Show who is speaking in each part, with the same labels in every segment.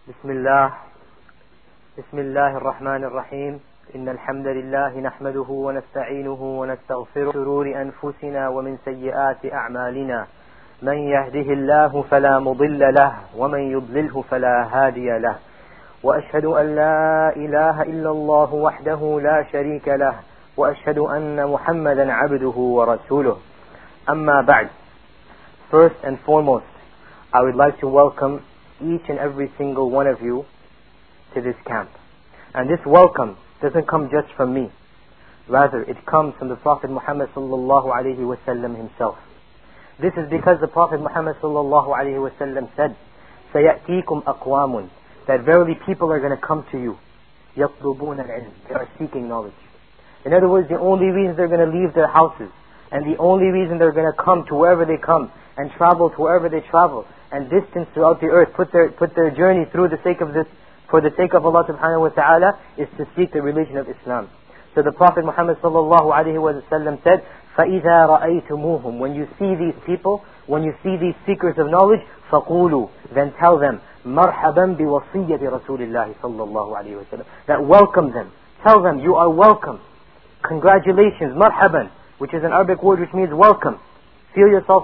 Speaker 1: بسم الله الرحمن الرحيم. إن الحمد لله نحمده ونستعينه ونستغفره شرور أنفسنا ومن سيئات أعمالنا من يهده الله فلا مضل له ومن يضلله فلا هادي له وأشهد أن لا إله إلا الله وحده لا شريك له وأشهد أن محمدا عبده ورسوله. أما بعد. First and foremost, I would like to welcome each and every single one of you to this camp. And this welcome doesn't come just from me. Rather, it comes from the Prophet Muhammad sallallahu alaihi wasallam himself. This is because the Prophet Muhammad sallallahu alaihi wasallam said, سَيَأْتِيكُمْ أَقْوَامٌ, that verily people are going to come to you. يَطْلُبُونَ الْعِلْمِ, they are seeking knowledge. In other words, the only reason they're going to leave their houses, and the only reason they're going to come to wherever they come, and travel to wherever they travel, and distance throughout the earth, put their journey through the sake of this, for the sake of Allah subhanahu wa ta'ala, is to seek the religion of Islam. So the Prophet Muhammad sallallahu alayhi wa sallam said, فَإِذَا رَأَيْتُمُوهُمْ, when you see these people, when you see these seekers of knowledge, فَقُولُوا, then tell them, مَرْحَبًا بِوَصِيَّةِ رَسُولِ اللَّهِ صَلَّى اللَّهُ عَلَيْهِ وَسَلَّمْ, that welcome them. Tell them, you are welcome. Congratulations, marhaban, which is an Arabic word which means welcome. Feel yourself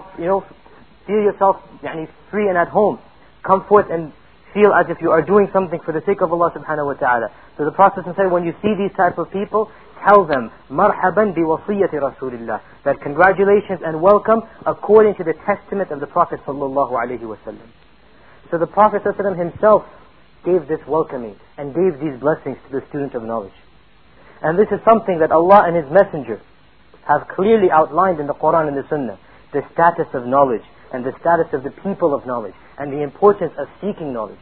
Speaker 1: free and at home. Come forth and feel as if you are doing something for the sake of Allah subhanahu wa ta'ala. So the Prophet said, when you see these type of people, tell them, marhaban biwasiyyati rasulillah, that congratulations and welcome according to the testament of the Prophet sallallahu alaihi wasallam. So the Prophet sallallahu himself gave this welcoming and gave these blessings to the student of knowledge. And this is something that Allah and His Messenger have clearly outlined in the Quran and the Sunnah, the status of knowledge and the status of the people of knowledge and the importance of seeking knowledge.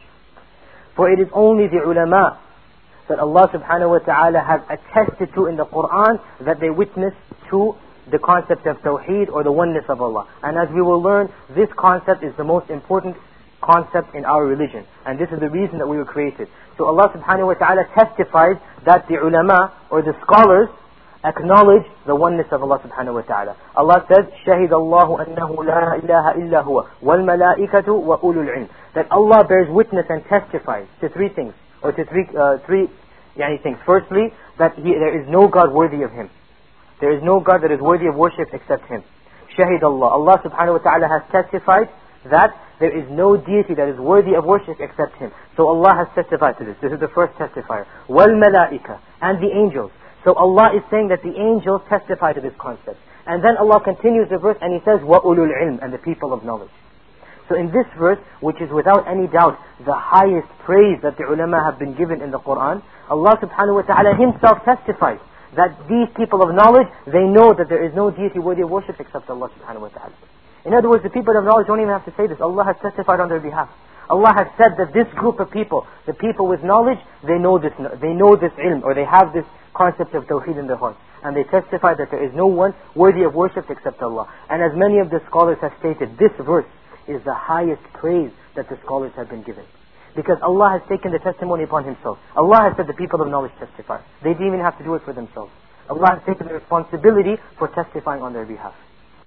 Speaker 1: For it is only the ulama that Allah subhanahu wa ta'ala has attested to in the Quran that they witness to the concept of Tawheed or the oneness of Allah. And as we will learn, this concept is the most important concept in our religion. And this is the reason that we were created. So Allah subhanahu wa ta'ala testifies that the ulama or the scholars acknowledge the oneness of Allah subhanahu wa ta'ala. Allah says, شَهِدَ اللَّهُ أَنَّهُ لَا إِلَهَ إِلَّا هُوَ وَالْمَلَائِكَةُ وَأُولُو الْعِلْمِ, that Allah bears witness and testifies to three things, or to three things. Firstly, that there is no God worthy of Him. There is no God that is worthy of worship except Him. شَهِدَ اللَّهُ, Allah subhanahu wa ta'ala has testified that there is no deity that is worthy of worship except Him. So Allah has testified to this. This is the first testifier. وَالْمَلَائِكَةُ, and the angels. So Allah is saying that the angels testify to this concept. And then Allah continues the verse and He says, وَأُولُو الْعِلْمِ, and the people of knowledge. So in this verse, which is without any doubt the highest praise that the ulama have been given in the Quran, Allah subhanahu wa ta'ala Himself testifies that these people of knowledge, they know that there is no deity worthy of worship except Allah subhanahu wa ta'ala. In other words, the people of knowledge don't even have to say this. Allah has testified on their behalf. Allah has said that this group of people, the people with knowledge, they know this ilm, or they have this concept of Tawheed in their hearts. And they testify that there is no one worthy of worship except Allah. And as many of the scholars have stated, this verse is the highest praise that the scholars have been given. Because Allah has taken the testimony upon Himself. Allah has said the people of knowledge testify. They didn't even have to do it for themselves. Allah has taken the responsibility for testifying on their behalf.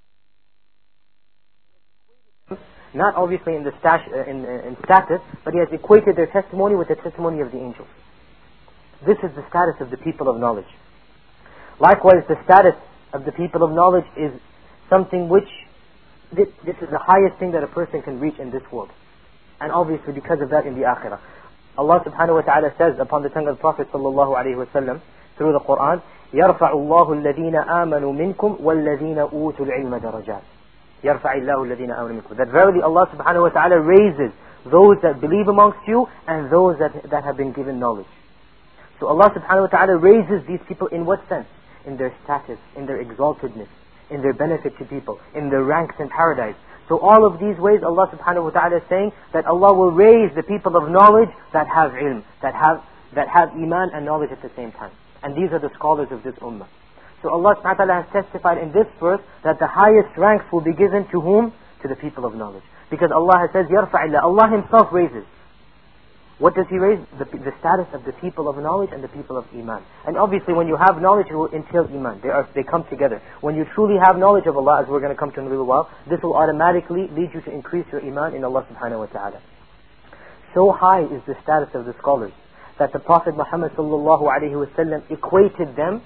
Speaker 1: Not obviously in status, but He has equated their testimony with the testimony of the angels. This is the status of the people of knowledge. Likewise, the status of the people of knowledge is something which, this is the highest thing that a person can reach in this world. And obviously because of that in the akhirah. Allah subhanahu wa ta'ala says upon the tongue of the Prophet sallallahu alayhi wa sallam through the Quran, يَرْفَعُ اللَّهُ الَّذِينَ آمَنُوا مِنْكُمْ وَالَّذِينَ أُوتُوا الْعِلْمَ دَرَجَاتٍ. يَرْفَعِ اللَّهُ الَّذِينَ آمَنُوا مِنْكُمْ, that verily Allah subhanahu wa ta'ala raises those that believe amongst you and those that have been given knowledge. So Allah subhanahu wa ta'ala raises these people in what sense? In their status, in their exaltedness, in their benefit to people, in their ranks in paradise. So all of these ways Allah subhanahu wa ta'ala is saying that Allah will raise the people of knowledge that have ilm, that have iman and knowledge at the same time. And these are the scholars of this ummah. So Allah subhanahu wa ta'ala has testified in this verse that the highest ranks will be given to whom? To the people of knowledge. Because Allah has said, يَرْفَعِ اللَّهُ, Allah Himself raises. What does He raise? The status of the people of knowledge and the people of iman. And obviously when you have knowledge, it will entail iman. They come together. When you truly have knowledge of Allah, as we're going to come to in a little while, this will automatically lead you to increase your iman in Allah subhanahu wa ta'ala. So high is the status of the scholars that the Prophet Muhammad sallallahu alaihi wasallam equated them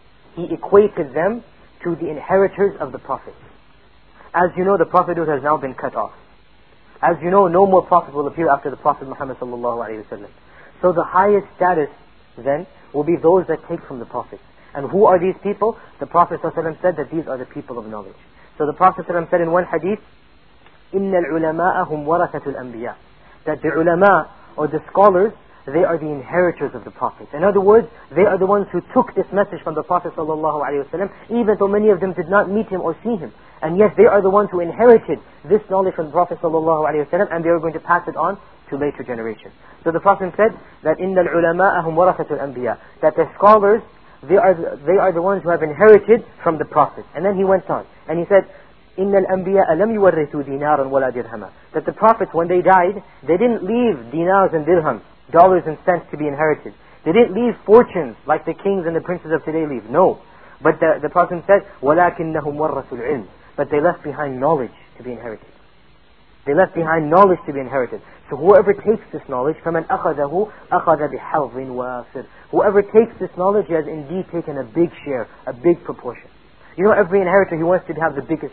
Speaker 1: to the inheritors of the prophets. As you know, the prophethood has now been cut off. As you know, no more prophet will appear after the Prophet Muhammad sallallahu alaihi wasallam. So the highest status then will be those that take from the prophets. And who are these people? The Prophet ﷺ said that these are the people of knowledge. So the Prophet ﷺ said in one hadith, إِنَّ الْعُلَمَاءَ هُمْ وَرَثَةُ الْأَنْبِيَاءِ, that the ulama, or the scholars, they are the inheritors of the prophets. In other words, they are the ones who took this message from the Prophet ﷺ, even though many of them did not meet him or see him. And yet they are the ones who inherited this knowledge from the Prophet ﷺ, and they are going to pass it on to later generations. So the Prophet said that إِنَّ الْعُلَمَاءَ هُمْ وَرَثَةُ الْأَنْبِيَاءِ, that the scholars, they are the ones who have inherited from the prophets. And then he went on and he said, إِنَّ الْأَنْبِيَاءَ لَمْ يُوَرِّثُوا دِينَارًا وَلَا دِرْهَمًا, that the prophets, when they died, they didn't leave dinars and dirhams, dollars and cents, to be inherited. They didn't leave fortunes like the kings and the princes of today leave. No. But the Prophet said, وَلَكِنَّهُمْ وَرَّثُوا الْعِلْمِ, but they left behind knowledge to be inherited. They left behind knowledge to be inherited. So whoever takes this knowledge, فَمَنْ أَخَذَهُ أَخَذَ بِحَظٍ وَافِرٍ, whoever takes this knowledge, he has indeed taken a big share, a big proportion. You know, every inheritor, he wants to have the biggest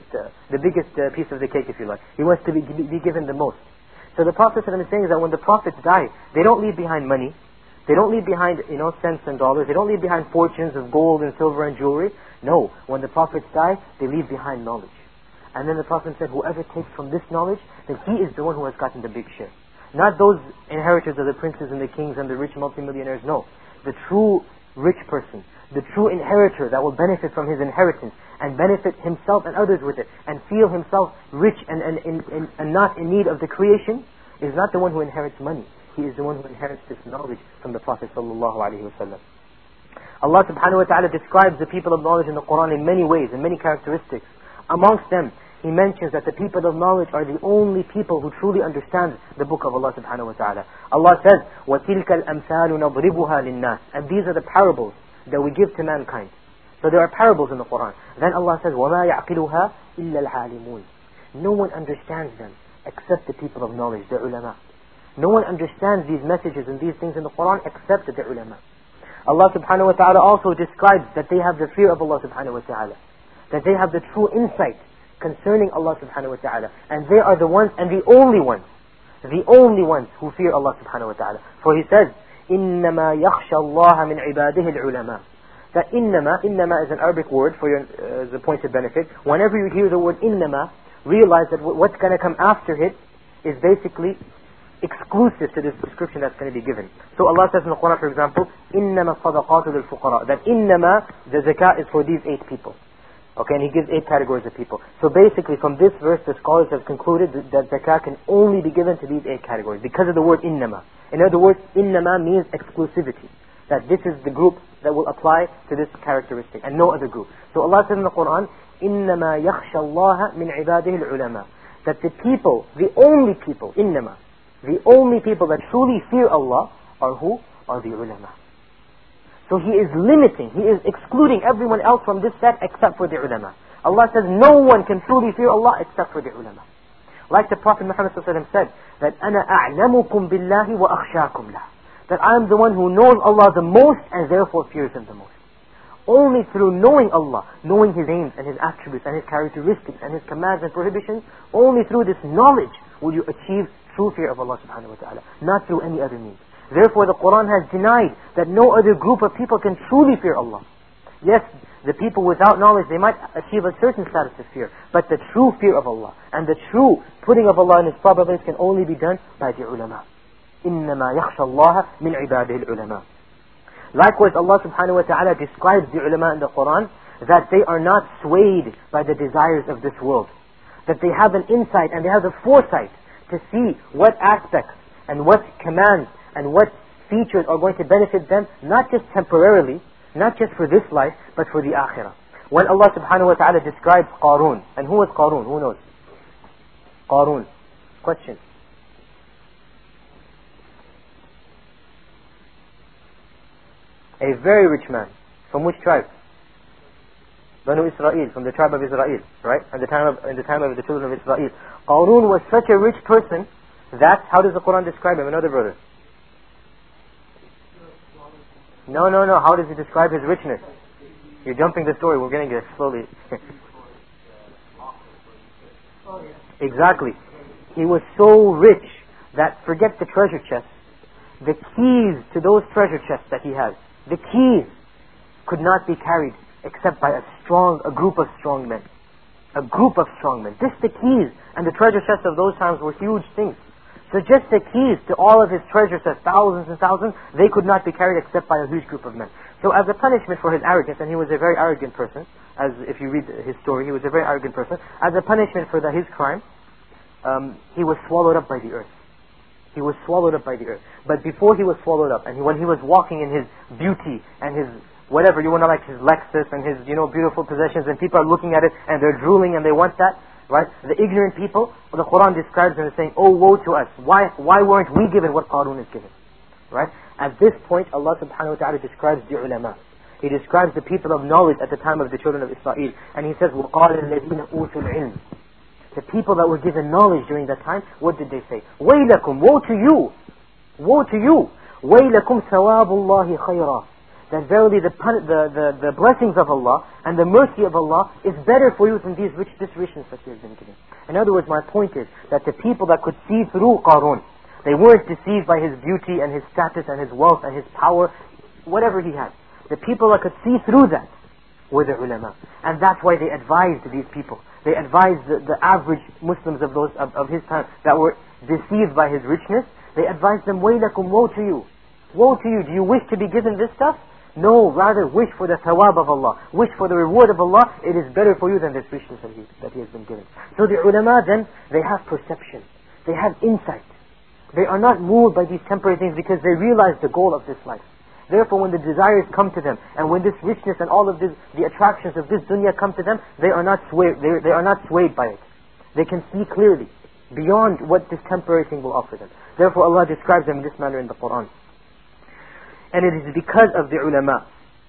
Speaker 1: piece of the cake, if you like. He wants to be given the most. So the Prophet is saying that when the prophets die, they don't leave behind money. They don't leave behind, cents and dollars. They don't leave behind fortunes of gold and silver and jewelry. No, when the prophets die, they leave behind knowledge. And then the Prophet said, whoever takes from this knowledge, then he is the one who has gotten the big share. Not those inheritors of the princes and the kings and the rich multimillionaires, no. The true rich person, the true inheritor that will benefit from his inheritance and benefit himself and others with it and feel himself rich and not in need of the creation, is not the one who inherits money. He is the one who inherits this knowledge from the Prophet sallallahu alaihi wasallam. Allah subhanahu wa ta'ala describes the people of knowledge in the Quran in many ways, in many characteristics. Amongst them, He mentions that the people of knowledge are the only people who truly understand the book of Allah subhanahu wa ta'ala. Allah says, وَتِلْكَ الْأَمْثَالُ نَضْرِبُهَا لِلنَّاسِ, and these are the parables that we give to mankind. So there are parables in the Quran. Then Allah says, وَمَا يَعْقِلُهَا إِلَّا الْعَالِمُونَ, no one understands them except the people of knowledge, the ulama. No one understands these messages and these things in the Quran except the ulama. Allah subhanahu wa ta'ala also describes that they have the fear of Allah subhanahu wa ta'ala, that they have the true insight concerning Allah subhanahu wa ta'ala, and they are the ones and the only ones who fear Allah subhanahu wa ta'ala. For He says, إِنَّمَا يَخْشَى اللَّهَ مِنْ عِبَادِهِ الْعُلَمَاء, that innama is an Arabic word for your the pointed benefit. Whenever you hear the word innama, realize that what's going to come after it is basically exclusive to this description that's going to be given. So Allah says in the Quran, for example, إِنَّمَا الصَّدَقَاتُ لِلْفُقَرَاءِ, that innama, the zakat, is for these 8 people. Okay, and He gives 8 categories of people. So basically from this verse, the scholars have concluded that zakat can only be given to these 8 categories because of the word innama. In other words, innama means exclusivity, that this is the group that will apply to this characteristic and no other group. So Allah says in the Quran, إِنَّمَا يَخْشَى اللَّهَ مِنْ عِبَادِهِ الْعُلَمَاء, that the people, the only people, innama, the only people that truly fear Allah are who? Are the ulama. So He is limiting, He is excluding everyone else from this set except for the ulama. Allah says no one can truly fear Allah except for the ulama. Like the Prophet Muhammad said, that أَنَا أَعْلَمُكُمْ بِاللَّهِ وَأَخْشَاكُمْ لَهُ, that I am the one who knows Allah the most and therefore fears Him the most. Only through knowing Allah, knowing His aims and His attributes and His characteristics and His commands and prohibitions, only through this knowledge will you achieve true fear of Allah subhanahu wa ta'ala, not through any other means. Therefore the Quran has denied that no other group of people can truly fear Allah. Yes, the people without knowledge, they might achieve a certain status of fear, but the true fear of Allah and the true putting of Allah in His proper place can only be done by the ulama. إِنَّمَا يَخْشَى اللَّهَ مِنْ عِبَادِهِ الْعُلَمَاءِ. Likewise, Allah subhanahu wa ta'ala describes the ulama in the Quran that they are not swayed by the desires of this world, that they have an insight and they have the foresight to see what aspects and what commands and what features are going to benefit them, not just temporarily, not just for this life, but for the akhirah. When Allah subhanahu wa ta'ala describes Qarun, and who was Qarun? Who knows? Qarun. Question. A very rich man. From which tribe? Banu Israel, from the tribe of Israel, right? In the time of the children of Israel. Qarun was such a rich person That's, how does the Quran describe him? Another brother. No. How does he describe his richness? You're jumping the story. We're getting it slowly. Exactly. He was so rich that, forget the treasure chest, the keys to those treasure chests that he has, the keys could not be carried except by a group of strong men. A group of strong men. Just the keys and the treasure chests of those times were huge things. So just the keys to all of his treasure chests, thousands and thousands, they could not be carried except by a huge group of men. So as a punishment for his arrogance, and he was a very arrogant person, as if you read his story, he was a very arrogant person, as a punishment for his crime, he was swallowed up by the earth. He was swallowed up by the earth. But before he was swallowed up, and when he was walking in his beauty and his whatever, you want to, like his Lexus and his, beautiful possessions, and people are looking at it and they're drooling and they want that, right? The ignorant people, the Quran describes them as saying, oh, woe to us. Why weren't we given what Qarun is given? Right? At this point, Allah subhanahu wa ta'ala describes the ulama. He describes the people of knowledge at the time of the children of Israel. And he says, وَقَالَ الَّذِينَ أُوتُوا الْعِلْمِ. The people that were given knowledge during that time, what did they say? وَيْلَكُمْ, woe to you! Woe to you! وَيْلَكُمْ ثَوَابُ اللَّهِ خَيْرًا. That verily the blessings of Allah and the mercy of Allah is better for you than this richness that you have been given. In other words, my point is that the people that could see through Qarun, they weren't deceived by his beauty and his status and his wealth and his power, whatever he had. The people that could see through that were the ulama. And that's why they advised these people. They advised the average Muslims of his time that were deceived by his richness. They advised them, وَيْلَكُمْ, woe to you. Woe to you. Do you wish to be given this stuff? No, rather wish for the thawab of Allah. Wish for the reward of Allah. It is better for you than this richness that he has been given. So the ulama then, they have perception. They have insight. They are not moved by these temporary things because they realize the goal of this life. Therefore, when the desires come to them, and when this richness and all of this, the attractions of this dunya come to them, they are not swayed. They are not swayed by it. They can see clearly beyond what this temporary thing will offer them. Therefore, Allah describes them in this manner in the Quran. And it is because of the ulama.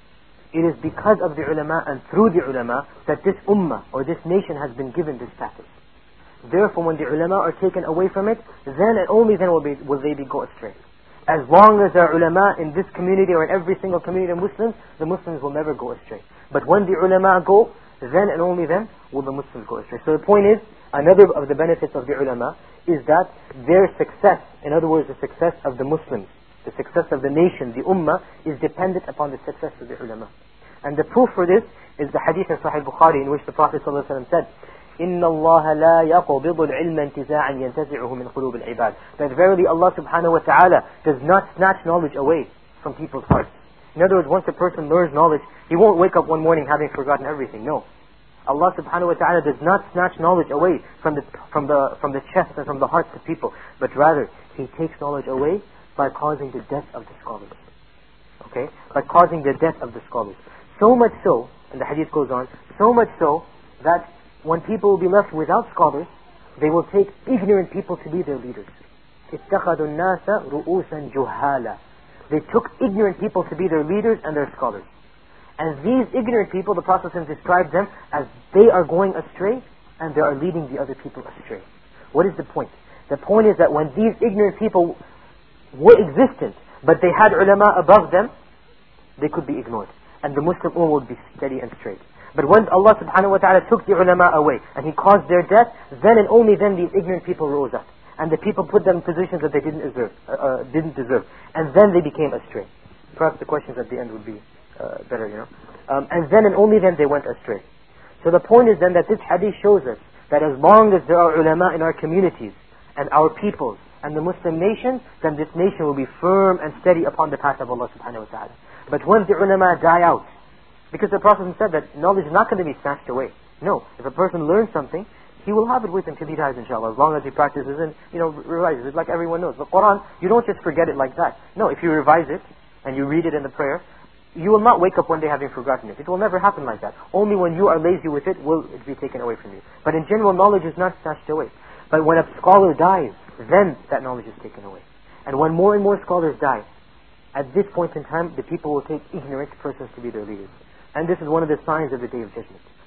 Speaker 1: It is because of the ulama and through the ulama that this ummah or this nation has been given this status. Therefore, when the ulama are taken away from it, then and only then will they go astray. As long as there are ulama in this community or in every single community of Muslims, the Muslims will never go astray. But when the ulama go, then and only then will the Muslims go astray. So the point is, another of the benefits of the ulama is that their success, in other words, the success of the Muslims, the success of the nation, the ummah, is dependent upon the success of the ulama. And the proof for this is the hadith in Sahih Bukhari in which the Prophet ﷺ said, إِنَّ اللَّهَ لَا يَقْبِضُ الْعِلْمَ انْتِزَاعًا يَنْتَزِعُهُ مِنْ قُلُوبِ الْعِبَادِ. That verily Allah subhanahu wa ta'ala does not snatch knowledge away from people's hearts. In other words, once a person learns knowledge, he won't wake up one morning having forgotten everything. No. Allah subhanahu wa ta'ala does not snatch knowledge away from the chest and from the hearts of people, but rather He takes knowledge away by causing the death of the scholars. Okay? By causing the death of the scholars. So much so, and the hadith goes on, so much so that when people will be left without scholars, they will take ignorant people to be their leaders. اتَّخَذُوا النَّاسَ رُؤُوسًا جُهَّالًا. They took ignorant people to be their leaders and their scholars. And these ignorant people, the Prophet described them as they are going astray and they are leading the other people astray. What is the point? The point is that when these ignorant people were existent, but they had ulama above them, they could be ignored. And the Muslim ummah would be steady and straight. But when Allah subhanahu wa ta'ala took the ulama away and He caused their death, then and only then these ignorant people rose up. And the people put them in positions that they didn't deserve. And then they became astray. Perhaps the questions at the end would be better, and then and only then they went astray. So the point is then that this hadith shows us that as long as there are ulama in our communities and our peoples and the Muslim nation, then this nation will be firm and steady upon the path of Allah subhanahu wa ta'ala. But when the ulama die out, because the Prophet said that knowledge is not going to be snatched away. No, if a person learns something, he will have it with him till he dies, inshallah, as long as he practices and revises it. Like everyone knows, the Quran, you don't just forget it like that. No, if you revise it and you read it in the prayer, you will not wake up one day having forgotten it. It will never happen like that. Only when you are lazy with it will it be taken away from you. But in general, knowledge is not snatched away. But when a scholar dies, then that knowledge is taken away. And when more and more scholars die, at this point in time, the people will take ignorant persons to be their leaders. And this is one of the signs of the Day of Judgment.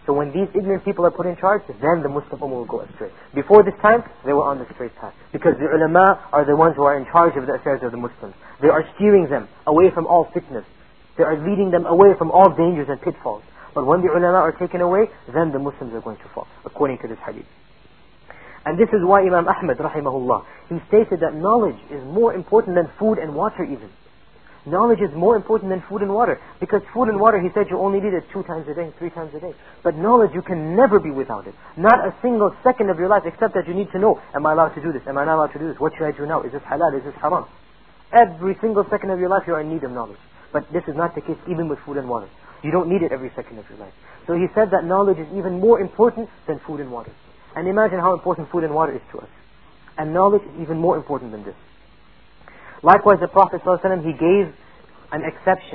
Speaker 1: So when these ignorant people are put in charge, then the Muslim Ummah will go astray. Before this time, they were on the straight path. Because the ulama are the ones who are in charge of the affairs of the Muslims. They are steering them away from all fitness. They are leading them away from all dangers and pitfalls. But when the ulama are taken away, then the Muslims are going to fall, according to this hadith. And this is why Imam Ahmad, rahimahullah, he stated that knowledge is more important than food and water even. Knowledge is more important than food and water. Because food and water, he said, you only need it 2 times a day, 3 times a day. But knowledge, you can never be without it. Not a single second of your life, except that you need to know, am I allowed to do this? Am I not allowed to do this? What should I do now? Is this halal? Is this haram? Every single second of your life, you are in need of knowledge. But this is not the case even with food and water. You don't need it every second of your life. So he said that knowledge is even more important than food and water. And imagine how important food and water is to us. And knowledge is even more important than this. Likewise, the Prophet ﷺ, he gave an exception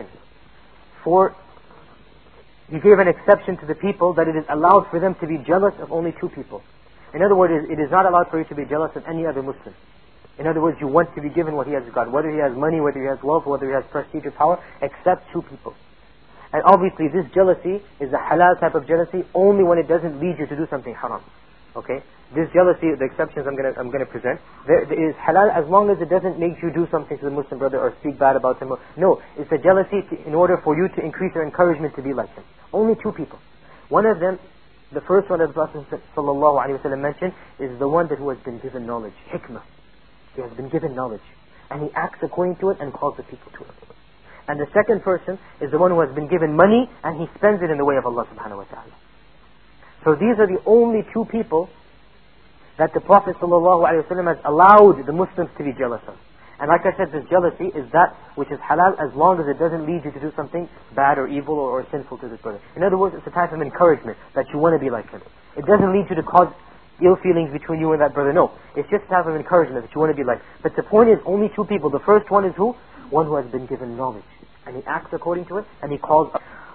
Speaker 1: to the people that it is allowed for them to be jealous of only 2 people. In other words, it is not allowed for you to be jealous of any other Muslim. In other words, you want to be given what he has got, whether he has money, whether he has wealth, whether he has prestige or power, except 2 people. And obviously this jealousy is a halal type of jealousy only when it doesn't lead you to do something haram. Okay? This jealousy, the exceptions I'm going to present, there is halal as long as it doesn't make you do something to the Muslim brother or speak bad about him. No, it's a jealousy in order for you to increase your encouragement to be like him. Only 2 people. One of them, the first one that the Prophet ﷺ mentioned, is the one who has been given knowledge, hikmah. He has been given knowledge. And he acts according to it and calls the people to it. And the second person is the one who has been given money and he spends it in the way of Allah subhanahu wa ta'ala. So these are the only 2 people that the Prophet ﷺ has allowed the Muslims to be jealous of. And like I said, this jealousy is that which is halal as long as it doesn't lead you to do something bad or evil or sinful to this brother. In other words, it's a type of encouragement that you want to be like him. It doesn't lead you to cause ill feelings between you and that brother. No, it's just a type of encouragement that you want to be like. But the point is, only 2 people. The first one is who? One who has been given knowledge. And he acts according to it, and he calls.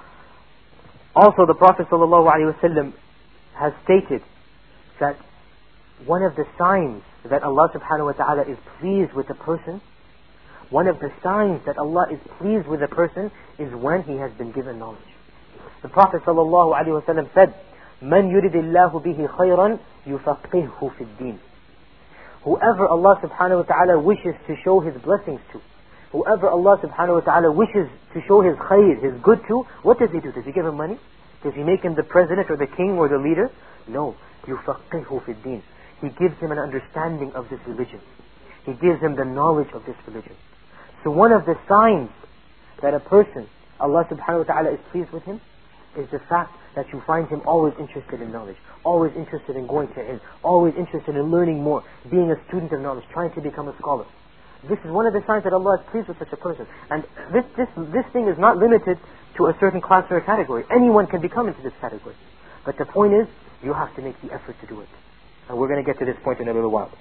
Speaker 1: Also, the Prophet ﷺ has stated that one of the signs that Allah subhanahu wa ta'ala is pleased with a person, one of the signs that Allah is pleased with a person is when he has been given knowledge. The Prophet ﷺ said, مَنْ يُرِدِ اللَّهُ بِهِ خَيْرًا يُفَقِّهُ فِي الدِّينِ. Whoever Allah subhanahu wa ta'ala wishes to show His blessings to, whoever Allah subhanahu wa ta'ala wishes to show His khayr, His good to, what does He do? Does He give him money? Does He make him the president or the king or the leader? No. يُفَقِّهُ فِي الدِّينِ. He gives him an understanding of this religion. He gives him the knowledge of this religion. So one of the signs that a person, Allah subhanahu wa ta'ala is pleased with him, is the fact that you find him always interested in knowledge, always interested in going to ilm, always interested in learning more, being a student of knowledge, trying to become a scholar. This is one of the signs that Allah is pleased with such a person. And this thing is not limited to a certain class or a category. Anyone can become into this category. But the point is, you have to make the effort to do it. And we're going to get to this point in a little while.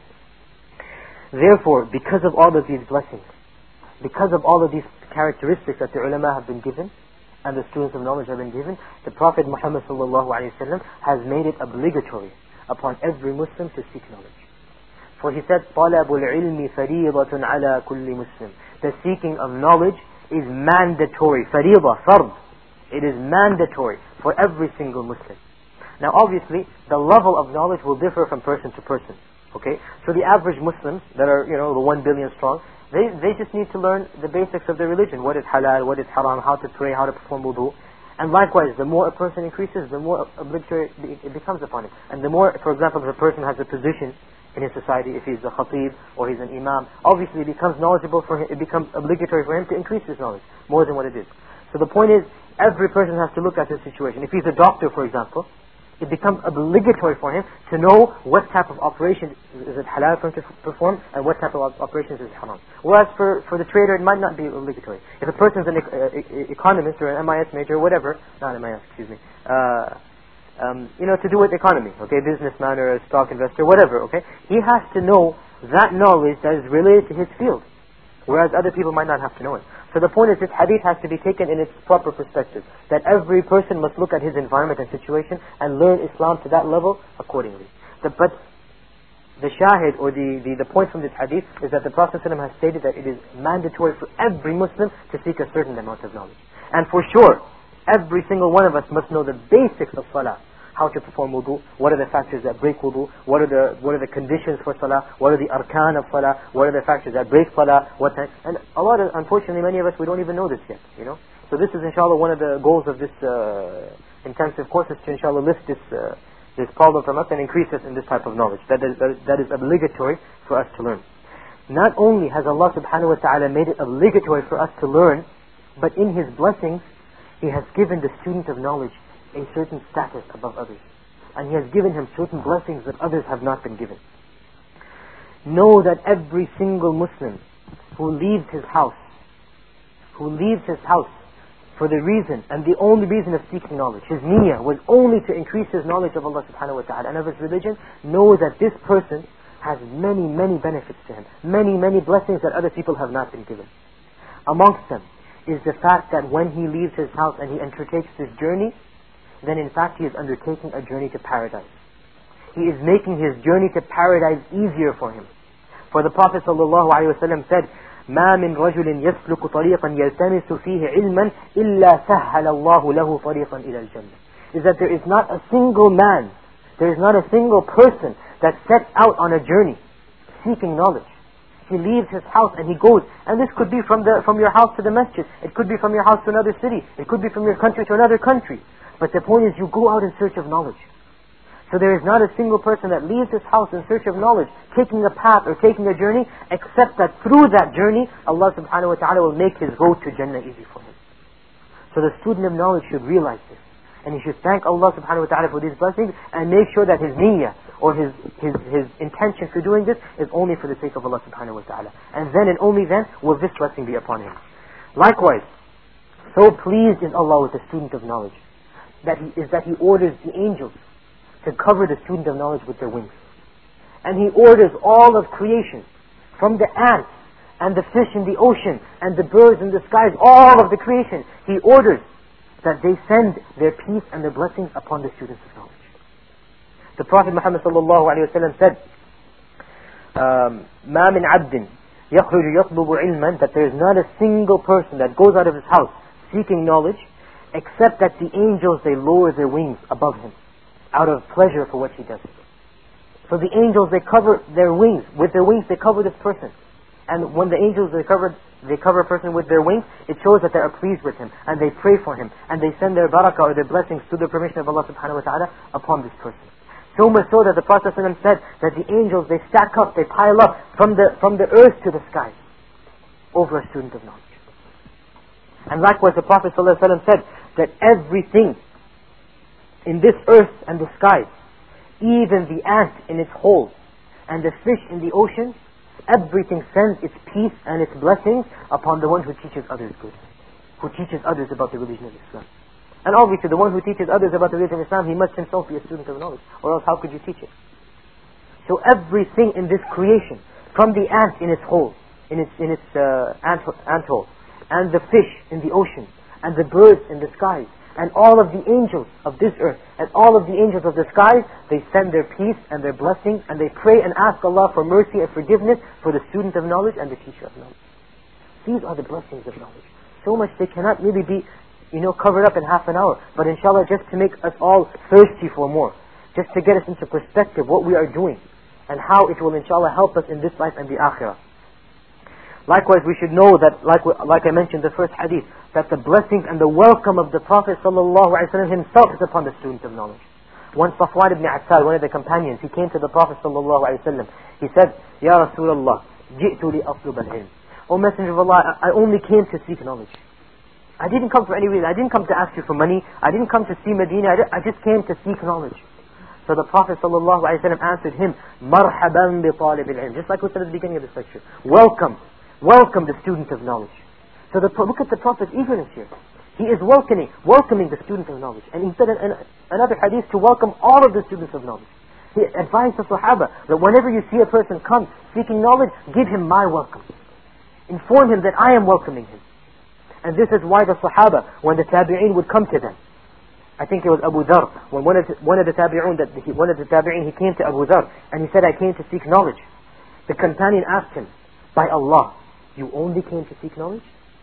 Speaker 1: Therefore, because of all of these blessings, because of all of these characteristics that the ulama have been given, and the students of knowledge have been given, the Prophet Muhammad ﷺ has made it obligatory upon every Muslim to seek knowledge. For he said, طَلَبُ الْعِلْمِ فَرِيضَةٌ عَلَى كُلِّ مُسْلِمٍ. The seeking of knowledge is mandatory. فَرِيضَة, fard. It is mandatory for every single Muslim. Now obviously, the level of knowledge will differ from person to person. Okay? So the average Muslims that are, the 1 billion strong, they just need to learn the basics of their religion. What is halal, what is haram, how to pray, how to perform wudu. And likewise, the more a person increases, the more obligatory it becomes upon him. And the more, for example, if a person has a position in his society, if he's a khatib or he's an imam, obviously it becomes knowledgeable for him, it becomes obligatory for him to increase his knowledge more than what it is. So the point is, every person has to look at his situation. If he's a doctor, for example, it becomes obligatory for him to know what type of operation is it halal for him to perform and what type of operations is haram. Whereas for the trader, it might not be obligatory. If a person is an economist or an MIS major or whatever, not MIS, excuse me, to do with economy, okay, businessman or a stock investor, whatever, okay, he has to know that knowledge that is related to his field, whereas other people might not have to know it. So the point is, this hadith has to be taken in its proper perspective, that every person must look at his environment and situation and learn Islam to that level accordingly. But the shahid, or the point from this hadith, is that the Prophet ﷺ has stated that it is mandatory for every Muslim to seek a certain amount of knowledge. And for sure, Every single one of us must know the basics of salah. How to perform wudu, what are the factors that break wudu, what are the conditions for salah, what are the arkan of salah, what are the factors that break salah, and unfortunately many of us, we don't even know this yet, So this is inshallah one of the goals of this intensive course, is to inshallah lift this problem from us and increase us in this type of knowledge. That is obligatory for us to learn. Not only has Allah subhanahu wa ta'ala made it obligatory for us to learn, but in His blessings, He has given the student of knowledge a certain status above others. And He has given him certain blessings that others have not been given. Know that every single Muslim who leaves his house for the reason, and the only reason of seeking knowledge, his niyyah was only to increase his knowledge of Allah subhanahu wa ta'ala and of His religion, know that this person has many, many benefits to him. Many, many blessings that other people have not been given. Amongst them is the fact that when he leaves his house and he undertakes this journey, then in fact he is undertaking a journey to paradise. He is making his journey to paradise easier for him. For the Prophet ﷺ said, مَا مِنْ رَجُلٍ يَسْلُكُ طَرِيقًا يَلْتَمِسُ فِيهِ عِلْمًا إِلَّا سَهَّلَ اللَّهُ لَهُ طَرِيقًا إِلَى الْجَنَّةِ. Is that there is not a single man, there is not a single person that sets out on a journey seeking knowledge. He leaves his house and he goes, and this could be from your house to the masjid, it could be from your house to another city, it could be from your country to another country. But the point is, you go out in search of knowledge. So there is not a single person that leaves his house in search of knowledge, taking a path or taking a journey, except that through that journey, Allah subhanahu wa ta'ala will make his road to Jannah easy for him. So the student of knowledge should realize this. And he should thank Allah subhanahu wa ta'ala for these blessings, and make sure that his niyyah, or his intention for doing this, is only for the sake of Allah subhanahu wa ta'ala. And then and only then will this blessing be upon him. Likewise, so pleased is Allah with the student of knowledge, that He orders the angels to cover the student of knowledge with their wings. And He orders all of creation, from the ants and the fish in the ocean and the birds in the skies, all of the creation, He orders that they send their peace and their blessings upon the students of knowledge. The Prophet Muhammad sallallahu alayhi wa sallam said, مَا مِنْ عَبْدٍ يَخْرُجُ يَطْلُبُ عِلْمًا, that there is not a single person that goes out of his house seeking knowledge, except that the angels, they lower their wings above him, out of pleasure for what he does. So the angels, they cover their wings. With their wings, they cover this person. And when the angels, they cover a person with their wings, it shows that they are pleased with him, and they pray for him, and they send their barakah or their blessings through the permission of Allah subhanahu wa ta'ala upon this person. So much so that the Prophet ﷺ said that the angels, they stack up, they pile up from the earth to the sky over a student of knowledge. And likewise the Prophet ﷺ said that everything in this earth and the sky, even the ant in its hole and the fish in the ocean, everything sends its peace and its blessings upon the one who teaches others good, who teaches others about the religion of Islam. And obviously the one who teaches others about the religion of Islam, he must himself be a student of knowledge, or else how could you teach it? So everything in this creation, from the ant in its hole, in its ant hole, and the fish in the ocean, and the birds in the skies, and all of the angels of this earth, and all of the angels of the skies, they send their peace and their blessings, and they pray and ask Allah for mercy and forgiveness for the student of knowledge and the teacher of knowledge. These are the blessings of knowledge. So much they cannot really be, covered up in half an hour. But inshallah, just to make us all thirsty for more, just to get us into perspective what we are doing, and how it will inshallah help us in this life and the akhirah. Likewise, we should know that, like I mentioned the first hadith, that the blessings and the welcome of the Prophet ﷺ himself is upon the student of knowledge. Once Safwan ibn Assal, one of the companions, he came to the Prophet ﷺ. He said, Ya Rasulullah, ji'tu li atlub al-ilm. O Messenger of Allah, I only came to seek knowledge. I didn't come for any reason. I didn't come to ask you for money. I didn't come to see Medina. I just came to seek knowledge. So the Prophet ﷺ answered him, Marhaban bi talib al-ilm. Just like we said at the beginning of this lecture. Welcome the student of knowledge. So look at the Prophet's eagerness here. He is welcoming the student of knowledge. And he said in another hadith to welcome all of the students of knowledge. He advised the Sahaba that whenever you see a person come seeking knowledge, give him my welcome. Inform him that I am welcoming him. And this is why the Sahaba, when the Tabi'een would come to them, I think it was Abu Dhar, when one of the Tabi'een, he came to Abu Dhar, and he said, I came to seek knowledge. The companion asked him, by Allah, you only came to seek knowledge?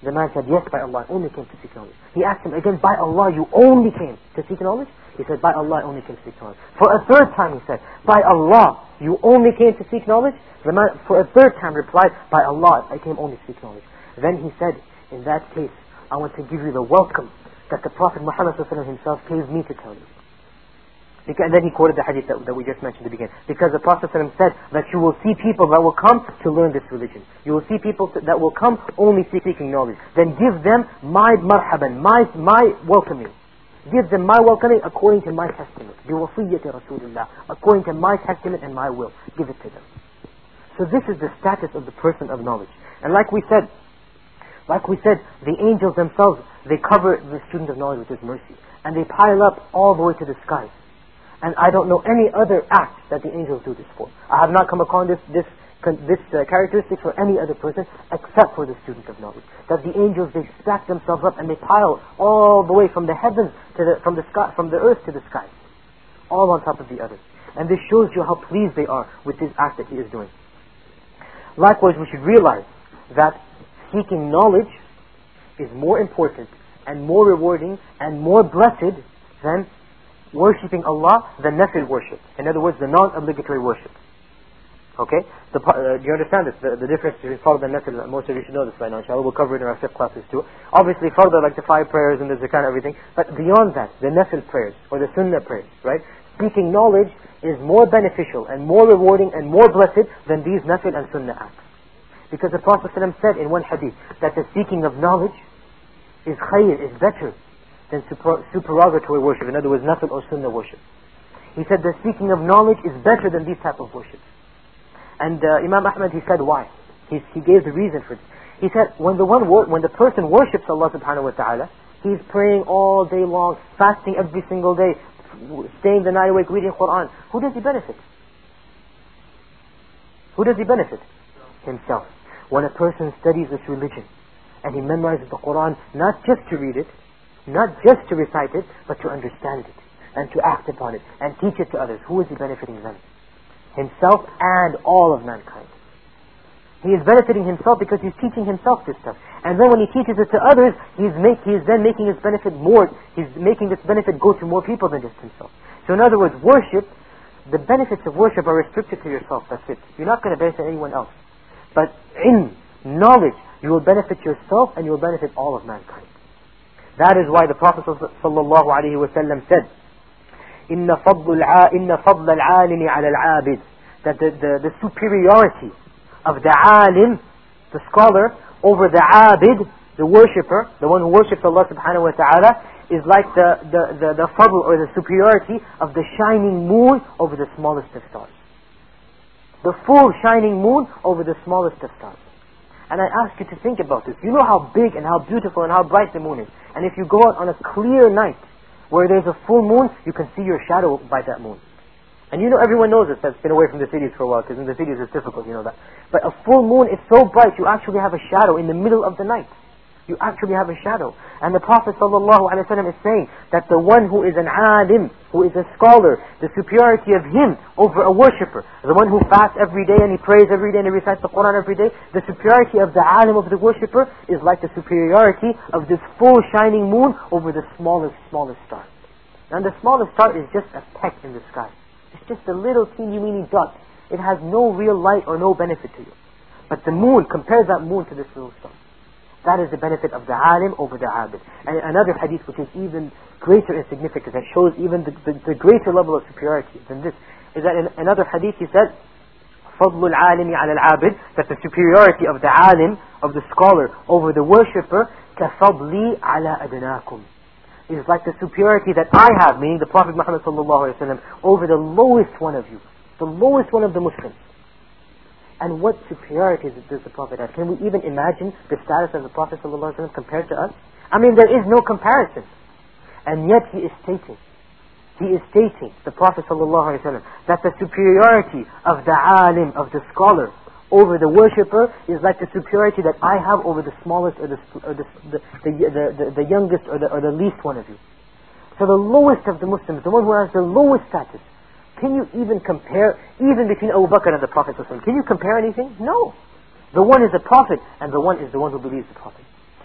Speaker 1: The man said, yes, by Allah, I only came to seek knowledge. He asked him again, by Allah, you only came to seek knowledge? He said, by Allah, I only came to seek knowledge. For a third time he said, by Allah, you only came to seek knowledge? The man for a third time replied, by Allah, I came only to seek knowledge. Then he said, in that case, I want to give you the welcome that the Prophet Muhammad himself gave me to tell you. And then he quoted the hadith that we just mentioned at the beginning. Because the Prophet said that you will see people that will come to learn this religion. You will see people that will come only seeking knowledge. Then give them my marhaban, my welcoming. Give them my welcoming according to my testament. بِوَصِيَّةِ رَسُولِ اللَّهِ, according to my testament and my will. Give it to them. So this is the status of the person of knowledge. And like we said, the angels themselves, they cover the student of knowledge with His mercy. And they pile up all the way to the skies. And I don't know any other act that the angels do this for. I have not come upon this characteristic for any other person except for the student of knowledge. That the angels, they stack themselves up and they pile all the way from the heavens to from the earth to the sky, all on top of the others. And this shows you how pleased they are with this act that he is doing. Likewise, we should realize that seeking knowledge is more important and more rewarding and more blessed than worshipping Allah, the nafil worship. In other words, the non-obligatory worship. Okay? Do you understand this? The difference between fard and nafil? Most of you should know this by now, inshallah. We'll cover it in our fiqh classes too. Obviously, fard are like the 5 prayers and the zakat and everything. But beyond that, the nafil prayers, or the sunnah prayers, right? Seeking knowledge is more beneficial and more rewarding and more blessed than these nafil and sunnah acts. Because the Prophet ﷺ said in one hadith that the seeking of knowledge is khayr, is better than supererogatory worship. In other words, nafil or sunnah worship. He said the seeking of knowledge is better than these type of worship. And Imam Ahmad, he said why? He gave the reason for this. He said when the person worships Allah subhanahu wa ta'ala, he's praying all day long, fasting every single day, staying the night awake, reading Quran. Who does he benefit? Who does he benefit? Himself. When a person studies this religion and he memorizes the Quran, not just to read it, not just to recite it, but to understand it and to act upon it and teach it to others, who is he benefiting them? Himself and all of mankind. He is benefiting himself because he's teaching himself this stuff. And then when he teaches it to others, he is then making his benefit more, he's making this benefit go to more people than just himself. So in other words, worship, the benefits of worship are restricted to yourself, that's it. You're not going to benefit anyone else. But in knowledge, you will benefit yourself and you will benefit all of mankind. That is why the Prophet ﷺ said, إِنَّ فَضْلَ الْعَالِمِ عَلَى الْعَابِدِ, that the superiority of the alim, the scholar, over the abid, the worshipper, the one who worships Allah subhanahu wa ta'ala, is like the fadl or the superiority of the shining moon over the smallest of stars. The full shining moon over the smallest of stars. And I ask you to think about this. You know how big and how beautiful and how bright the moon is. And if you go out on a clear night where there's a full moon, you can see your shadow by that moon. And you know, everyone knows this that's been away from the cities for a while, because in the cities it's difficult, you know that. But a full moon is so bright, you actually have a shadow in the middle of the night. You actually have a shadow. And the Prophet ﷺ is saying that the one who is an alim, who is a scholar, the superiority of him over a worshipper, the one who fasts every day and he prays every day and he recites the Quran every day, the superiority of the alim, of the worshipper, is like the superiority of this full shining moon over the smallest star. And the smallest star is just a peck in the sky. It's just a little teeny-weeny dot. It has no real light or no benefit to you. But the moon, compare that moon to this little star. That is the benefit of the alim over the abid. And another hadith which is even greater in significance, that shows even the greater level of superiority than this, is that in another hadith he said, فَضْلُ الْعَالِمِ عَلَى الْعَابِدِ, that the superiority of the alim, of the scholar, over the worshipper, كَفَضْلِي عَلَى أَدْنَاكُمْ, is like the superiority that I have, meaning the Prophet Muhammad ﷺ, over the lowest one of you, the lowest one of the Muslims. And what superiority does the Prophet have? Can we even imagine the status of the Prophet ﷺ compared to us? I mean, there is no comparison. And yet he is stating, the Prophet ﷺ, that the superiority of the alim, of the scholar, over the worshipper is like the superiority that I have over the smallest or the youngest or the least one of you. So the lowest of the Muslims, the one who has the lowest status, can you even compare, even between Abu Bakr and the Prophet ﷺ? Can you compare anything? No. The one is a prophet and the one is the one who believes the Prophet.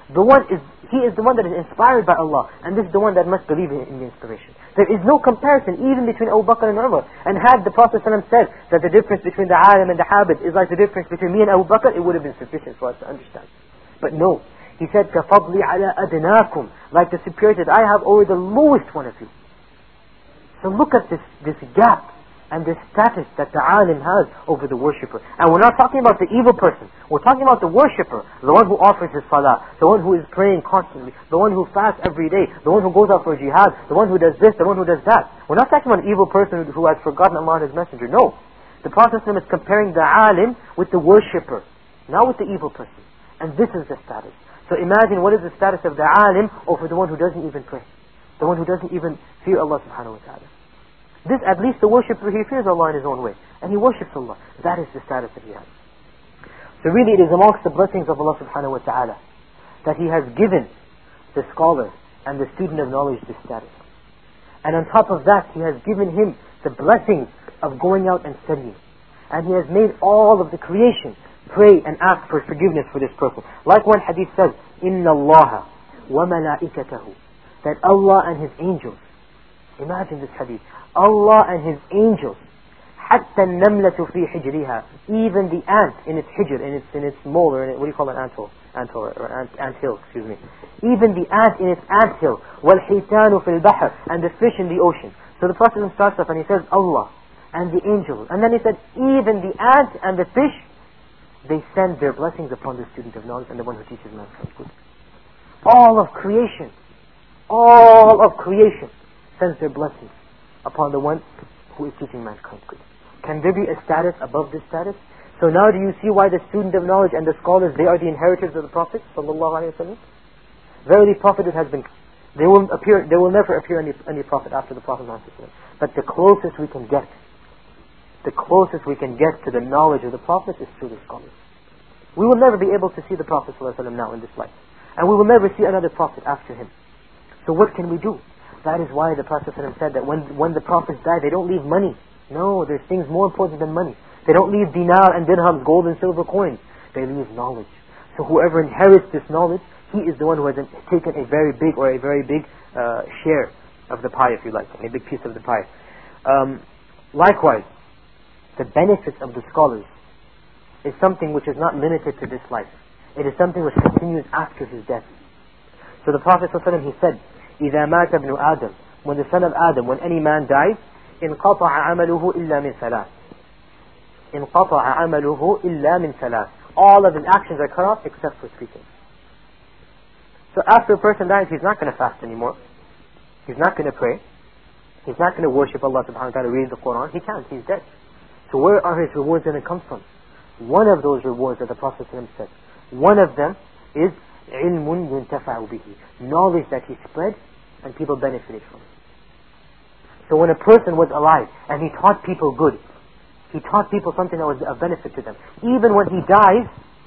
Speaker 1: He is the one that is inspired by Allah, and this is the one that must believe in the inspiration. There is no comparison even between Abu Bakr and Umar. And had the Prophet ﷺ said that the difference between the alim and the habit is like the difference between me and Abu Bakr, it would have been sufficient for us to understand. But no, he said, كَفَضْلِ عَلَىٰ أَدْنَاكُمْ, like the superiority that I have over the lowest one of you. So look at this gap and the status that the alim has over the worshipper. And we're not talking about the evil person. We're talking about the worshipper, the one who offers his salah, the one who is praying constantly, the one who fasts every day, the one who goes out for jihad, the one who does this, the one who does that. We're not talking about an evil person who has forgotten Allah and His Messenger. No. The Prophet is comparing the alim with the worshipper, not with the evil person. And this is the status. So imagine what is the status of the alim over the one who doesn't even pray, the one who doesn't even fear Allah subhanahu wa ta'ala. This, at least the worshipper, he fears Allah in his own way. And he worships Allah. That is the status that he has. So really it is amongst the blessings of Allah subhanahu wa ta'ala that He has given the scholar and the student of knowledge this status. And on top of that, He has given him the blessings of going out and studying. And He has made all of the creation pray and ask for forgiveness for this person. Like one hadith says, إِنَّ اللَّهَ وَمَلَائِكَتَهُ, that Allah and His angels, imagine this hadith, Allah and His angels, حَتَّى النَّمْلَةُ فِي حِجْرِهَا, even the ant in its hijr, in its mole, or what do you call an anthill? Anthill, excuse me. Even the ant in its anthill, وَالْحِيتَانُ فِي الْبَحْرِ, and the fish in the ocean. So the Prophet starts off and he says, Allah and the angels. And then he said, even the ant and the fish, they send their blessings upon the student of knowledge and the one who teaches mankind good. All of creation sends their blessings upon the one who is teaching mankind good. Can there be a status above this status? So now do you see why the student of knowledge and the scholars, they are the inheritors of the Prophet sallallahu alaihi wasallam? Verily, prophethood has been. There will never appear any prophet after the Prophet sallallahu alaihi wasallam. But the closest we can get to the knowledge of the Prophet is through the scholars. We will never be able to see the Prophet sallallahu alaihi wasallam now in this life, and we will never see another prophet after him. So what can we do? That is why the Prophet ﷺ said that when the prophets die, they don't leave money. No, there's things more important than money. They don't leave dinar and dirhams, gold and silver coins. They leave knowledge. So whoever inherits this knowledge, he is the one who has taken a very big share of the pie, if you like, a big piece of the pie. Likewise, the benefits of the scholars is something which is not limited to this life. It is something which continues after his death. So the Prophet ﷺ, he said, إِذَا مَاتَ ابْنُ آدَمْ, when the son of Adam, when any man dies, انقطع عمله إلا من ثلاث. انقطع عمله إلا من ثلاث. All of his actions are cut off except for three things. So after a person dies, he's not going to fast anymore. He's not going to pray. He's not going to worship Allah subhanahu wa ta'ala, read the Quran. He can't. He's dead. So where are his rewards going to come from? One of those rewards that the Prophet said, one of them is علم ينتفع به, knowledge that he spread and people benefited from it. So when a person was alive and he taught people good, he taught people something that was of benefit to them, even when he dies,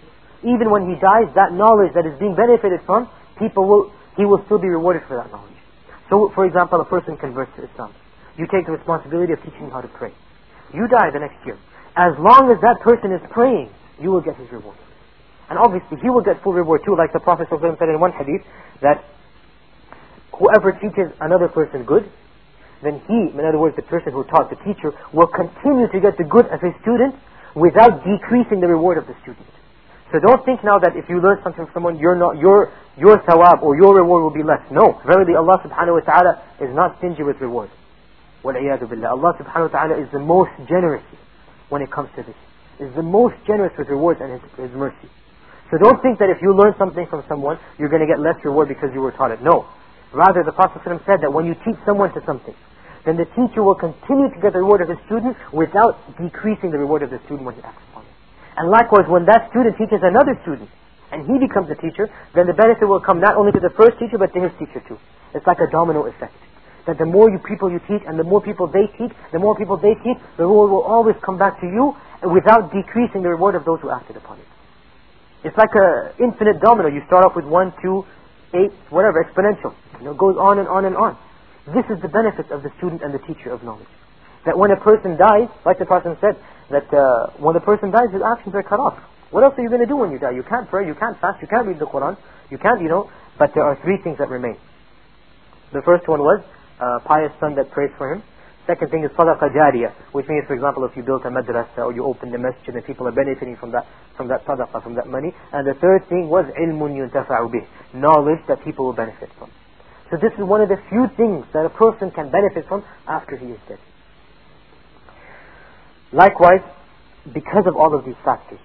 Speaker 1: that knowledge that is being benefited from, he will still be rewarded for that knowledge. So for example, a person converts to Islam. You take the responsibility of teaching him how to pray. You die the next year. As long as that person is praying, you will get his reward. And obviously he will get full reward too, like the Prophet said in one hadith, that whoever teaches another person good, then he, in other words the person who taught the teacher, will continue to get the good of his student without decreasing the reward of the student. So don't think now that if you learn something from someone, your thawab or your reward will be less. No, verily Allah subhanahu wa ta'ala is not stingy with reward. وَالْعِيَاذُ بِاللَّهِ. Allah subhanahu wa ta'ala is the most generous when it comes to this. Is the most generous with rewards and His mercy. So don't think that if you learn something from someone, you're going to get less reward because you were taught it. No. Rather, the Prophet ﷺ said that when you teach someone to something, then the teacher will continue to get the reward of his student without decreasing the reward of the student when he acts upon it. And likewise, when that student teaches another student, and he becomes a teacher, then the benefit will come not only to the first teacher, but to his teacher too. It's like a domino effect. That the more people you teach, and the more people they teach, the reward will always come back to you, without decreasing the reward of those who acted upon it. It's like an infinite domino. You start off with 1, 2, 8, whatever, exponential. It goes on and on and on. This is the benefit of the student and the teacher of knowledge. That when a person dies, like the Prophet said, that when the person dies, his actions are cut off. What else are you going to do when you die? You can't pray, you can't fast, you can't read the Quran, you can't, but there are three things that remain. The first one was a pious son that prays for him. Second thing is sadaqah jariyah, which means, for example, if you built a madrasa or you opened a masjid and people are benefiting from that sadaqah, from that money. And the third thing was ilmun yuntafa'u bih, knowledge that people will benefit from. So this is one of the few things that a person can benefit from after he is dead. Likewise, because of all of these factors,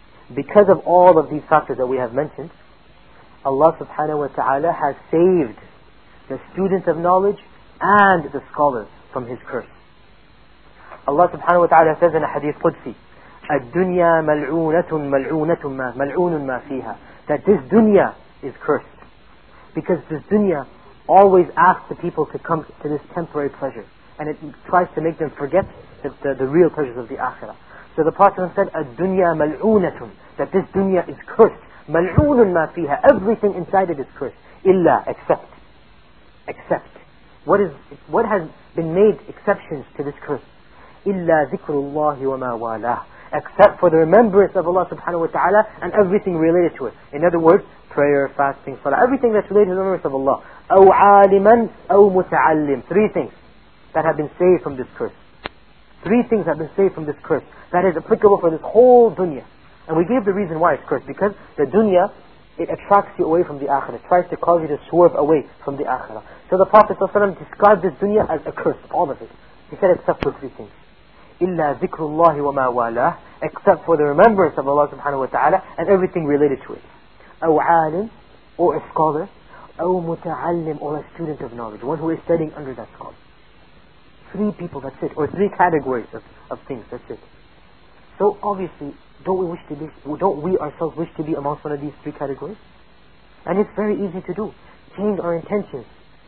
Speaker 1: that we have mentioned, Allah subhanahu wa ta'ala has saved the student of knowledge and the scholar from his curse. Allah subhanahu wa ta'ala says in a hadith Qudsi, الدنيا ملعونة ملعون ما فيها, that this dunya is cursed. Because this dunya always asks the people to come to this temporary pleasure, and it tries to make them forget the real pleasures of the akhirah. So the Prophet said, الدنيا ملعونة, that this dunya is cursed. ملعون ما فيها, everything inside it is cursed. إلا, except. What has been made exceptions to this curse? إلا ذكر الله وما والاه, except for the remembrance of Allah subhanahu wa ta'ala and everything related to it. In other words, prayer, fasting, salah, everything that's related to the remembrance of Allah. أو عالما أو متعلم, three things that have been saved from this curse. Three things have been saved from this curse that is applicable for this whole dunya. And we gave the reason why it's cursed, because the dunya, it attracts you away from the akhirah. It tries to cause you to swerve away from the akhirah. So the Prophet ﷺ described this dunya as a curse, all of it. He said except for three things. إِلَّا ذِكْرُ اللَّهِ وَمَا وَالَاهُ, except for the remembrance of Allah subhanahu wa ta'ala and everything related to it. أَوْ عَالِمٍ, or a scholar. أَوْ مُتَعَلِّمٍ, or a student of knowledge, one who is studying under that scholar. Three people, that's it. Or three categories of things, that's it. So obviously, don't we ourselves wish to be amongst one of these three categories? And it's very easy to do. Change our intentions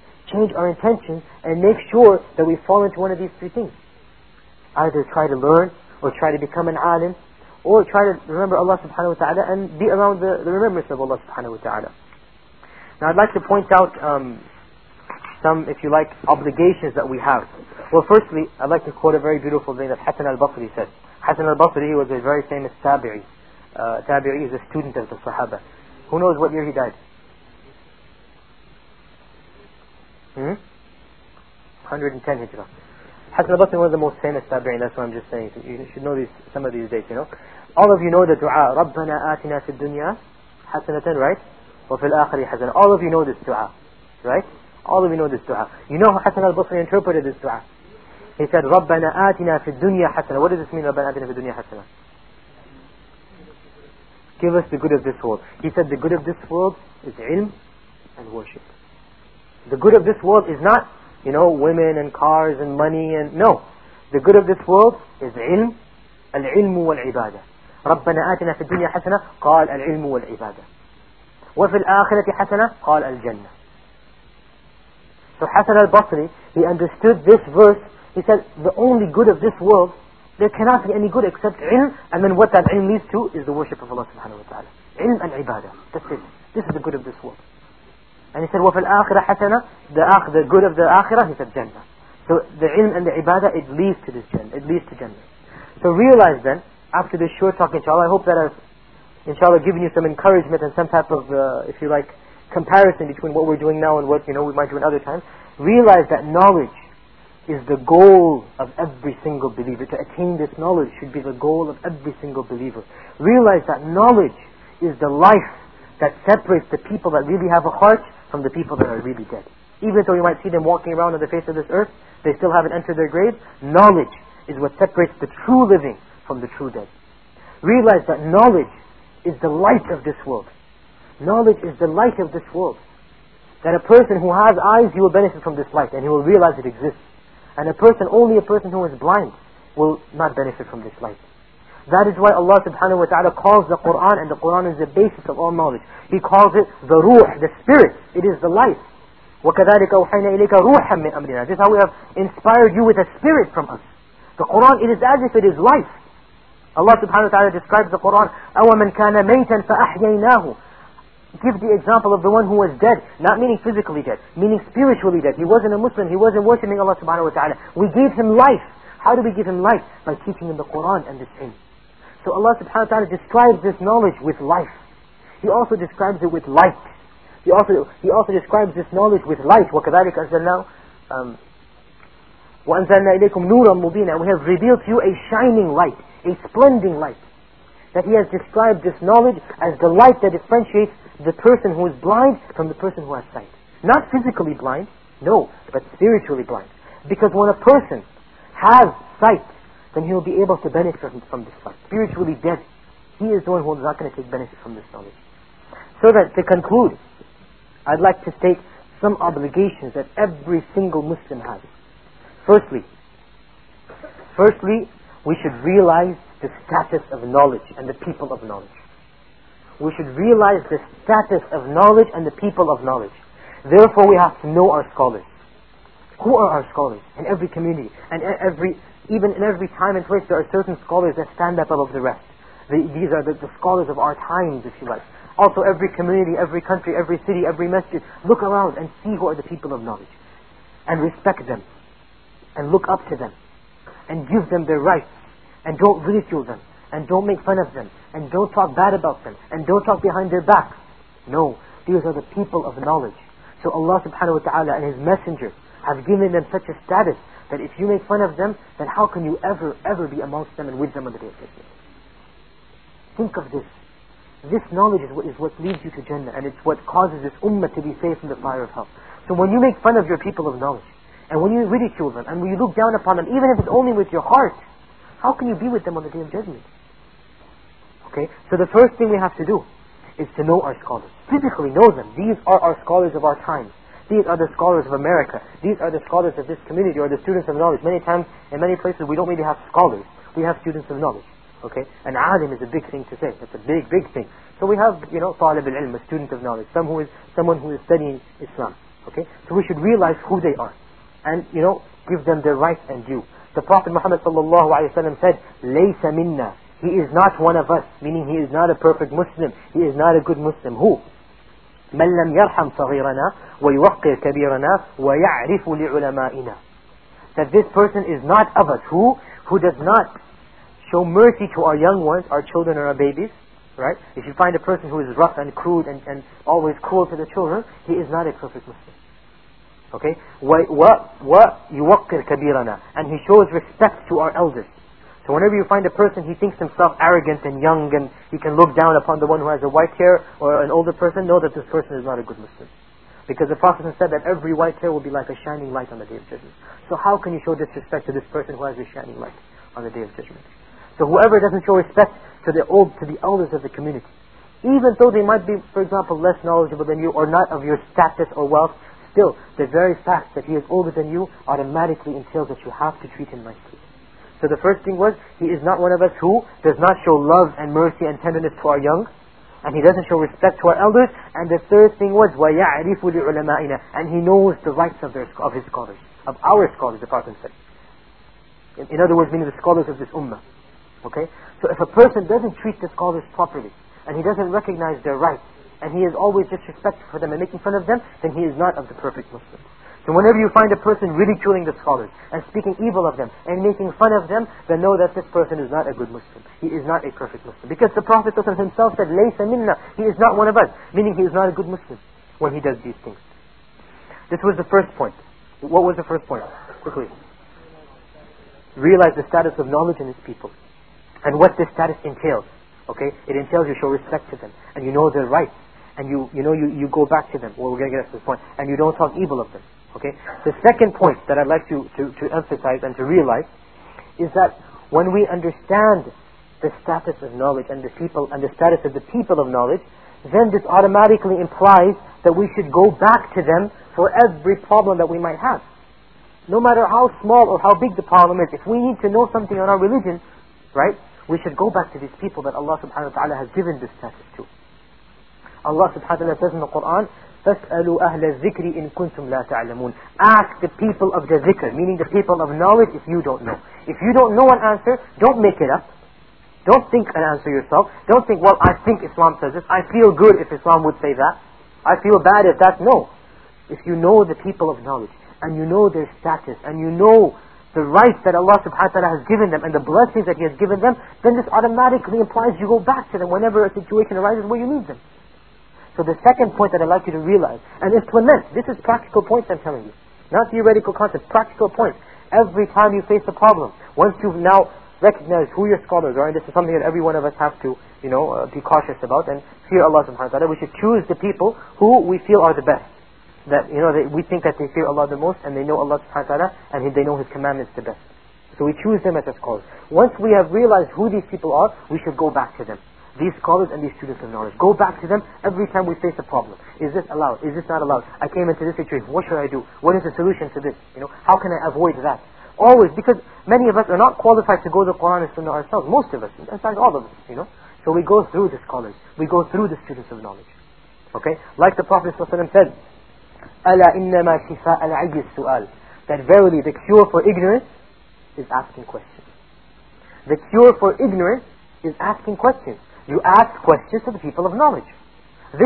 Speaker 1: and make sure that we fall into one of these three things. Either try to learn, or try to become an alim, or try to remember Allah subhanahu wa ta'ala and be around the remembrance of Allah subhanahu wa ta'ala. Now I'd like to point out some, if you like, obligations that we have. Well, firstly, I'd like to quote a very beautiful thing that Hasan al-Basri said. Hasan al-Basri, he was a very famous tabi'i. Tabi'i is a student of the Sahaba. Who knows what year he died? 110 Hijrah. Hasan al-Basri was one of the most famous tabi'in, that's what I'm just saying. You should know some of these dates, All of you know the dua, رَبَّنَا آتِنَا فِي الدُّنْيَا حَسَنَةً, right? وَفِي الْآخِرِ حَسَنَةً. All of you know this dua, right? All of you know this dua. You know how Hasan al-Basri interpreted this dua. He said, رَبَّنَا آتِنَا فِي الدُّنْيَا حَسَنَةً. What does this mean, رَبَّنَا آتِنَا فِي الدُّنْيا حَسَنَةً? Give us the good of this world. He said the good of this world is ilm and worship. The good of this world is not, women and cars and money and... No. The good of this world is ilm, al-ilm wal-ibadah. رَبَّنَا آتِنَا فِي الدُّنْيا حَسَنَةً قال العلم والعبادة. وفي الآخرة حسنة قال الجنة. So Hasan al-Basri, he understood this verse. He said, the only good of this world, there cannot be any good except ilm, and then what that ilm leads to is the worship of Allah subhanahu wa ta'ala. Ilm and ibadah. That's it. This is the good of this world. And he said, وَفِي الْآخِرَةِ حَسَنَةً, the good of the akhirah, he said Jannah. So the ilm and the ibadah, it leads to this Jannah. It leads to Jannah. So realize then, after this short talk, inshallah, I hope that I've, inshallah, given you some encouragement and some type of, if you like, comparison between what we're doing now and what, we might do in other times. Realize that knowledge is the goal of every single believer. To attain this knowledge should be the goal of every single believer. Realize that knowledge is the life that separates the people that really have a heart from the people that are really dead. Even though you might see them walking around on the face of this earth, they still haven't entered their grave. Knowledge is what separates the true living from the true dead. Realize that knowledge is the light of this world. Knowledge is the light of this world. That a person who has eyes, he will benefit from this light and he will realize it exists. And only a person who is blind will not benefit from this light. That is why Allah subhanahu wa ta'ala calls the Quran, and the Quran is the basis of all knowledge. He calls it the ruh, the spirit. It is the life. وَكَذَلِكَ أَوْحَيْنَا إِلَيْكَ رُوحًا مِّنْ أَمْرِنَا. This is how we have inspired you with a spirit from us. The Quran, it is as if it is life. Allah subhanahu wa ta'ala describes the Quran, أَوَمَنْ كَانَ مَيْتًا فَأَحْيَيْنَاهُ. Give the example of the one who was dead, not meaning physically dead, meaning spiritually dead. He wasn't a Muslim, he wasn't worshipping Allah subhanahu wa ta'ala. We gave him life. How do we give him life? By teaching him the Quran and this ilm. So Allah subhanahu wa ta'ala describes this knowledge with life. He also describes it with light. He also describes this knowledge with light. وَكَذَلِكَ أَنزَلْنَا وَأَنزَلْنَا إِلَيْكُمْ نُورًا مُبِينًا. And we have revealed to you a shining light, a splendid light. That He has described this knowledge as the light that differentiates the person who is blind from the person who has sight. Not physically blind, no, but spiritually blind. Because when a person has sight, then he will be able to benefit from this sight. Spiritually dead, he is the one who is not going to take benefit from this knowledge. So that to conclude, I'd like to state some obligations that every single Muslim has. Firstly, we should realize the status of knowledge and the people of knowledge. We should realize the status of knowledge and the people of knowledge. Therefore, we have to know our scholars. Who are our scholars? In every community, and even in every time and place, there are certain scholars that stand up above the rest. These are the scholars of our times, if you like. Also, every community, every country, every city, every masjid, look around and see who are the people of knowledge. And respect them. And look up to them. And give them their rights. And don't ridicule them. And don't make fun of them. And don't talk bad about them. And don't talk behind their backs. No, these are the people of knowledge. So Allah subhanahu wa ta'ala and His Messenger have given them such a status that if you make fun of them, then how can you ever be amongst them and with them on the Day of Judgment? Think of this. This knowledge is what leads you to Jannah, and it's what causes this ummah to be saved from the fire of hell. So when you make fun of your people of knowledge, and when you ridicule them, and when you look down upon them, even if it's only with your heart, how can you be with them on the Day of Judgment? Okay, so the first thing we have to do is to know our scholars. Physically know them. These are our scholars of our time. These are the scholars of America. These are the scholars of this community, or the students of knowledge. Many times, in many places, we don't really have scholars. We have students of knowledge. Okay? An alim is a big thing to say. That's a big thing. So we have, talib al-ilm, a student of knowledge. Someone who is studying Islam. Okay? So we should realize who they are. And, give them their rights and due. The Prophet Muhammad sallallahu alayhi wa sallam said, لَيْسَ مِنَّا. He is not one of us. Meaning he is not a perfect Muslim. He is not a good Muslim. Who? مَنْ لَمْ يَرْحَمْ صَغِيرَنَا وَيُوَقِّرْ كَبِيرَنَا وَيَعْرِفُ لِعُلَمَائِنَا. That this person is not of us. Who does not show mercy to our young ones, our children or our babies, right? If you find a person who is rough and crude and always cruel to the children, he is not a perfect Muslim. Okay? وَيُوَقِّرْ كَبِيرَنَا. And he shows respect to our elders. So whenever you find a person, he thinks himself arrogant and young and he can look down upon the one who has a white hair or an older person, know that this person is not a good Muslim. Because the Prophet said that every white hair will be like a shining light on the Day of Judgment. So how can you show disrespect to this person who has a shining light on the Day of Judgment? So whoever doesn't show respect to the elders of the community, even though they might be, for example, less knowledgeable than you or not of your status or wealth, still, the very fact that he is older than you automatically entails that you have to treat him nicely. So the first thing was, he is not one of us who does not show love and mercy and tenderness to our young, and he doesn't show respect to our elders. And the third thing was, وَيَعْرِفُ لِعُلَمَائِنَا. And he knows the rights of his scholars, of our scholars, the Prophet said. In other words, meaning the scholars of this ummah. Okay? So if a person doesn't treat the scholars properly, and he doesn't recognize their rights, and he is always disrespectful for them and making fun of them, then he is not of the perfect Muslim. So whenever you find a person ridiculing the scholars, and speaking evil of them, and making fun of them, then know that this person is not a good Muslim. He is not a perfect Muslim. Because the Prophet himself said, لَيْسَ مِنَّا. He is not one of us. Meaning he is not a good Muslim when he does these things. This was the first point. What was the first point? Quickly. Realize the status of knowledge in his people. And what this status entails. Okay? It entails you show respect to them. And you know their rights. And you go back to them. Well, we're going to get to this point. And you don't talk evil of them. Okay? The second point that I'd like to emphasize and to realize is that when we understand the status of knowledge and the people and the status of the people of knowledge, then this automatically implies that we should go back to them for every problem that we might have. No matter how small or how big the problem is, if we need to know something on our religion, right, we should go back to these people that Allah subhanahu wa ta'ala has given this status to. Allah subhanahu wa ta'ala says in the Quran, فَاسْأَلُوا أَهْلَ الذِّكْرِ إِن كُنْتُمْ لَا تَعْلَمُونَ. Ask the people of the zikr, meaning the people of knowledge, if you don't know. If you don't know an answer, don't make it up. Don't think an answer yourself. Don't think, well, I think Islam says this. I feel good if Islam would say that. I feel bad if that's no. If you know the people of knowledge, and you know their status, and you know the rights that Allah subhanahu wa ta'ala has given them and the blessings that He has given them, then this automatically implies you go back to them whenever a situation arises where you need them. So the second point that I'd like you to realize and implement, this is practical points I'm telling you. Not theoretical concepts, practical points. Every time you face a problem, once you've now recognized who your scholars are, and this is something that every one of us have to, be cautious about and fear Allah subhanahu wa ta'ala, we should choose the people who we feel are the best. That, we think that they fear Allah the most and they know Allah subhanahu wa ta'ala and they know His commandments the best. So we choose them as our scholars. Once we have realized who these people are, we should go back to them. These scholars and these students of knowledge. Go back to them every time we face a problem. Is this allowed? Is this not allowed? I came into this situation. What should I do? What is the solution to this? How can I avoid that? Always, because many of us are not qualified to go to the Quran and Sunnah ourselves. Most of us, in fact all of us, So we go through the scholars. We go through the students of knowledge. Okay? Like the Prophet ﷺ said, أَلَا إِنَّمَا شِفَاءَ الْعَيِّ السُّؤَالِ, that verily the cure for ignorance is asking questions. The cure for ignorance is asking questions. You ask questions to the people of knowledge. This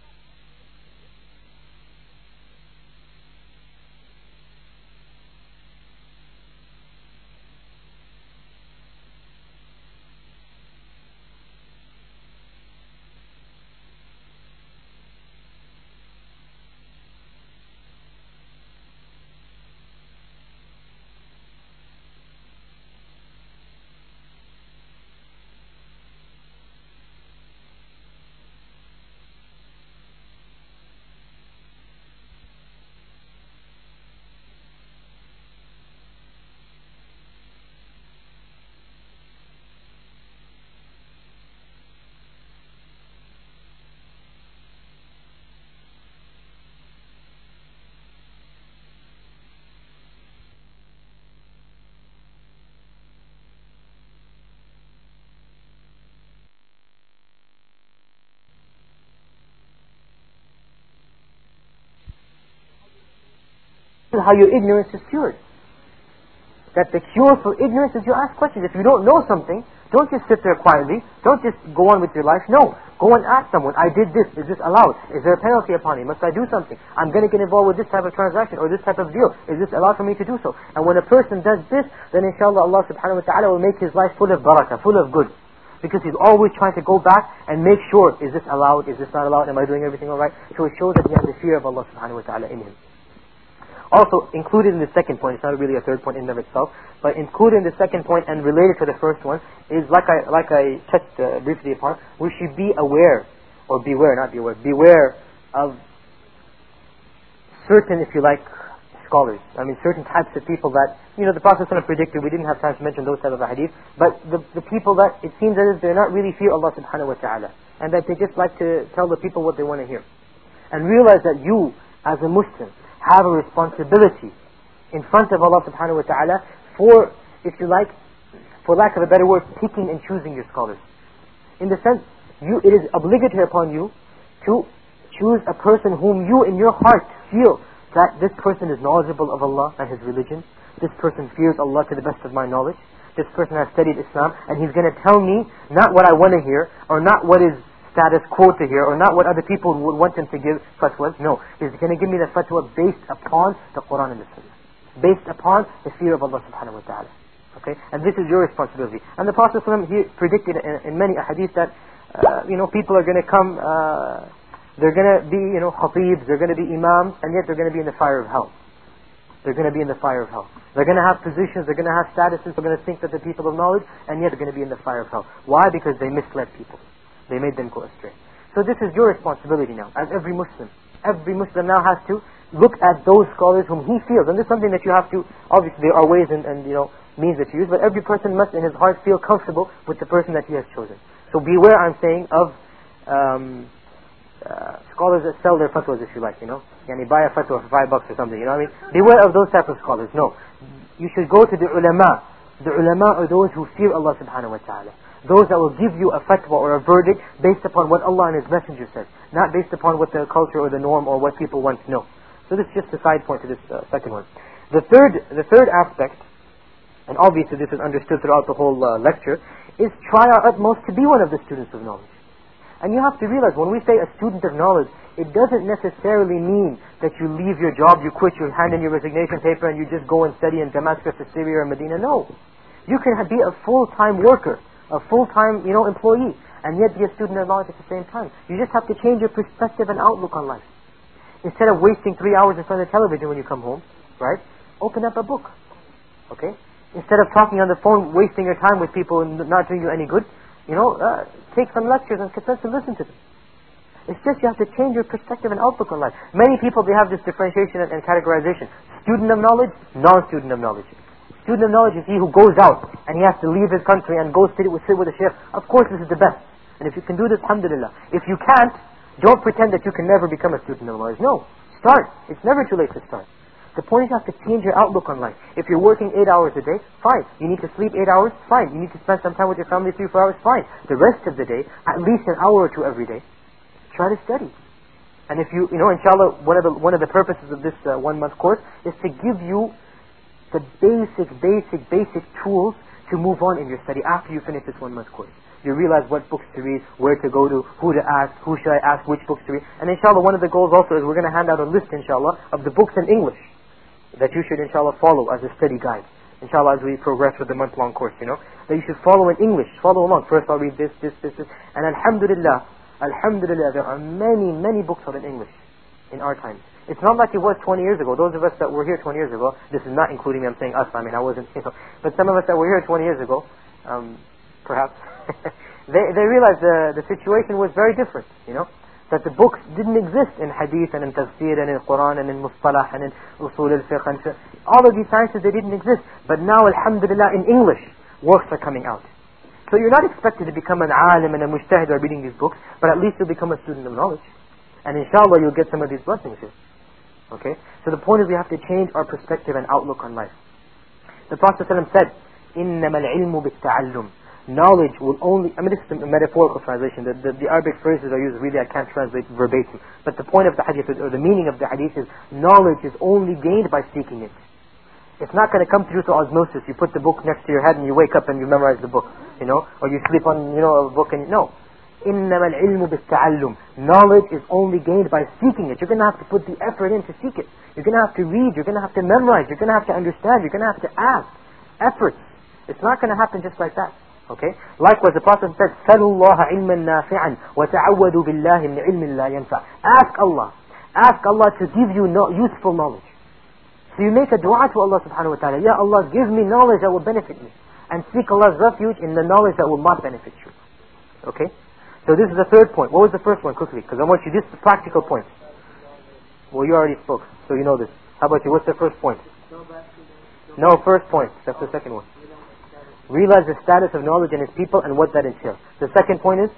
Speaker 1: is how your ignorance is cured. That the cure for ignorance is you ask questions. If you don't know something, don't just sit there quietly. Don't just go on with your life. No. Go and ask someone, I did this. Is this allowed? Is there a penalty upon me? Must I do something? I'm going to get involved with this type of transaction or this type of deal. Is this allowed for me to do so? And when a person does this, then inshallah Allah subhanahu wa ta'ala will make his life full of barakah, full of good. Because he's always trying to go back and make sure, is this allowed? Is this not allowed? Am I doing everything alright? So it shows that he has the fear of Allah subhanahu wa ta'ala in him. Also, included in the second point, it's not really a third point in and of itself, but included in the second point and related to the first one, is like I touched briefly upon, we should be aware, or beware, not be aware, beware of certain, if you like, scholars. I mean, certain types of people that, the Prophet ﷺ predicted, we didn't have time to mention those types of hadith, but the people that it seems as if they're not really fear Allah subhanahu wa ta'ala, and that they just like to tell the people what they want to hear. And realize that you, as a Muslim, have a responsibility in front of Allah subhanahu wa ta'ala for, if you like, for lack of a better word, picking and choosing your scholars. In the sense, it is obligatory upon you to choose a person whom you in your heart feel that this person is knowledgeable of Allah and His religion, this person fears Allah to the best of my knowledge, this person has studied Islam, and he's going to tell me not what I want to hear, or not what is status quo to hear, or not what other people would want them to give fatwas. No, he's going to give me the fatwa based upon the Quran and the Sunnah, based upon the fear of Allah subhanahu wa ta'ala. Okay, and this is your responsibility. And the Prophet ﷺ, he predicted in many hadith that people are going to come, they're going to be khatibs, they're going to be imams, and yet they're going to be in the fire of hell. They're going to be in the fire of hell. They're going to have positions, they're going to have statuses, they're going to think that they're people of knowledge, and yet they're going to be in the fire of hell. Why? Because they misled people. They made them go astray. So this is your responsibility now, as every Muslim. Every Muslim now has to look at those scholars whom he feels. And this is something that you have to, obviously there are ways and means that you use, but every person must in his heart feel comfortable with the person that he has chosen. So beware, I'm saying, of scholars that sell their fatwas, if you like, Yani buy a fatwa for $5 or something, Beware of those type of scholars. No. You should go to the ulama. The ulama are those who fear Allah subhanahu wa ta'ala. Those that will give you a fatwa or a verdict based upon what Allah and His Messenger said, not based upon what the culture or the norm or what people want to know. So this is just a side point to this second one. The third aspect, and obviously this is understood throughout the whole lecture, is try our utmost to be one of the students of knowledge. And you have to realize, when we say a student of knowledge, it doesn't necessarily mean that you leave your job, you quit, you hand in your resignation paper, and you just go and study in Damascus or Syria or Medina. No. You can be a full-time worker, a full-time, employee, and yet be a student of knowledge at the same time. You just have to change your perspective and outlook on life. Instead of wasting 3 hours in front of the television when you come home, right? Open up a book, okay? Instead of talking on the phone, wasting your time with people and not doing you any good, take some lectures and cassettes and listen to them. It's just you have to change your perspective and outlook on life. Many people, they have this differentiation and categorization. Student of knowledge, non-student of knowledge. Student of knowledge is he who goes out and he has to leave his country and go sit with a sheikh. Of course, this is the best. And if you can do this, alhamdulillah. If you can't, don't pretend that you can never become a student of knowledge. No. Start. It's never too late to start. The point is you have to change your outlook on life. If you're working 8 hours a day, fine. You need to sleep 8 hours, fine. You need to spend some time with your family 3-4 hours, fine. The rest of the day, at least an hour or two every day, try to study. And if you, inshallah, one of the purposes of this 1 month course is to give you the basic tools to move on in your study after you finish this 1 month course. You realize what books to read, where to go to, who to ask, who should I ask, which books to read. And inshallah, one of the goals also is we're going to hand out a list, inshallah, of the books in English that you should, inshallah, follow as a study guide. Inshallah, as we progress with the month-long course, that you should follow in English. Follow along. First I'll read this. And alhamdulillah, there are many books out in English in our times. It's not like it was 20 years ago. Those of us that were here 20 years ago, this is not including me, I'm saying us, I wasn't, but some of us that were here 20 years ago, perhaps, they realized the situation was very different, that the books didn't exist in hadith and in tafsir and in Quran and in mustalah and in usul al-fiqh and all of these sciences, they didn't exist. But now, alhamdulillah, in English, works are coming out. So you're not expected to become an alim and a mujtahid by reading these books, but at least you'll become a student of knowledge. And inshallah, you'll get some of these blessings here. Okay? So the point is we have to change our perspective and outlook on life. The Prophet ﷺ said, إِنَّمَا الْعِلْمُ بِالتَّعَلُّمِ Knowledge will only, this is a metaphorical translation. The Arabic phrases are used, really I can't translate verbatim. But the point of the hadith, or the meaning of the hadith is, knowledge is only gained by seeking it. It's not going to come through through osmosis. You put the book next to your head and you wake up and you memorize the book, or you sleep on, a book and, no. إِنَّمَا الْعِلْمُ بِالتَّعَلُّمِ Knowledge is only gained by seeking it. You're going to have to put the effort in to seek it. You're going to have to read. You're going to have to memorize. You're going to have to understand. You're going to have to ask. Efforts. It's not going to happen just like that. Okay? Likewise, the Prophet said, سَلُوا اللَّهَ عِلْمًا نَافِعًا وَتَعَوَّدُوا بِاللَّهِ مِنْ عِلْمٍ لَا يَنْفَعٍ Ask Allah. Ask Allah to give you useful knowledge. So you make a dua to Allah subhanahu wa ta'ala. Ya Allah, give me knowledge that will benefit me. And seek Allah's refuge in the knowledge that will not benefit you. Okay? So this is the third point. What was the first one? Quickly, because I want you, this is the practical point. Well, you already spoke, so you know this. How about you? What's the first point? No, first point. That's the second one. Realize the status of knowledge in its people and what that entails. The second point is?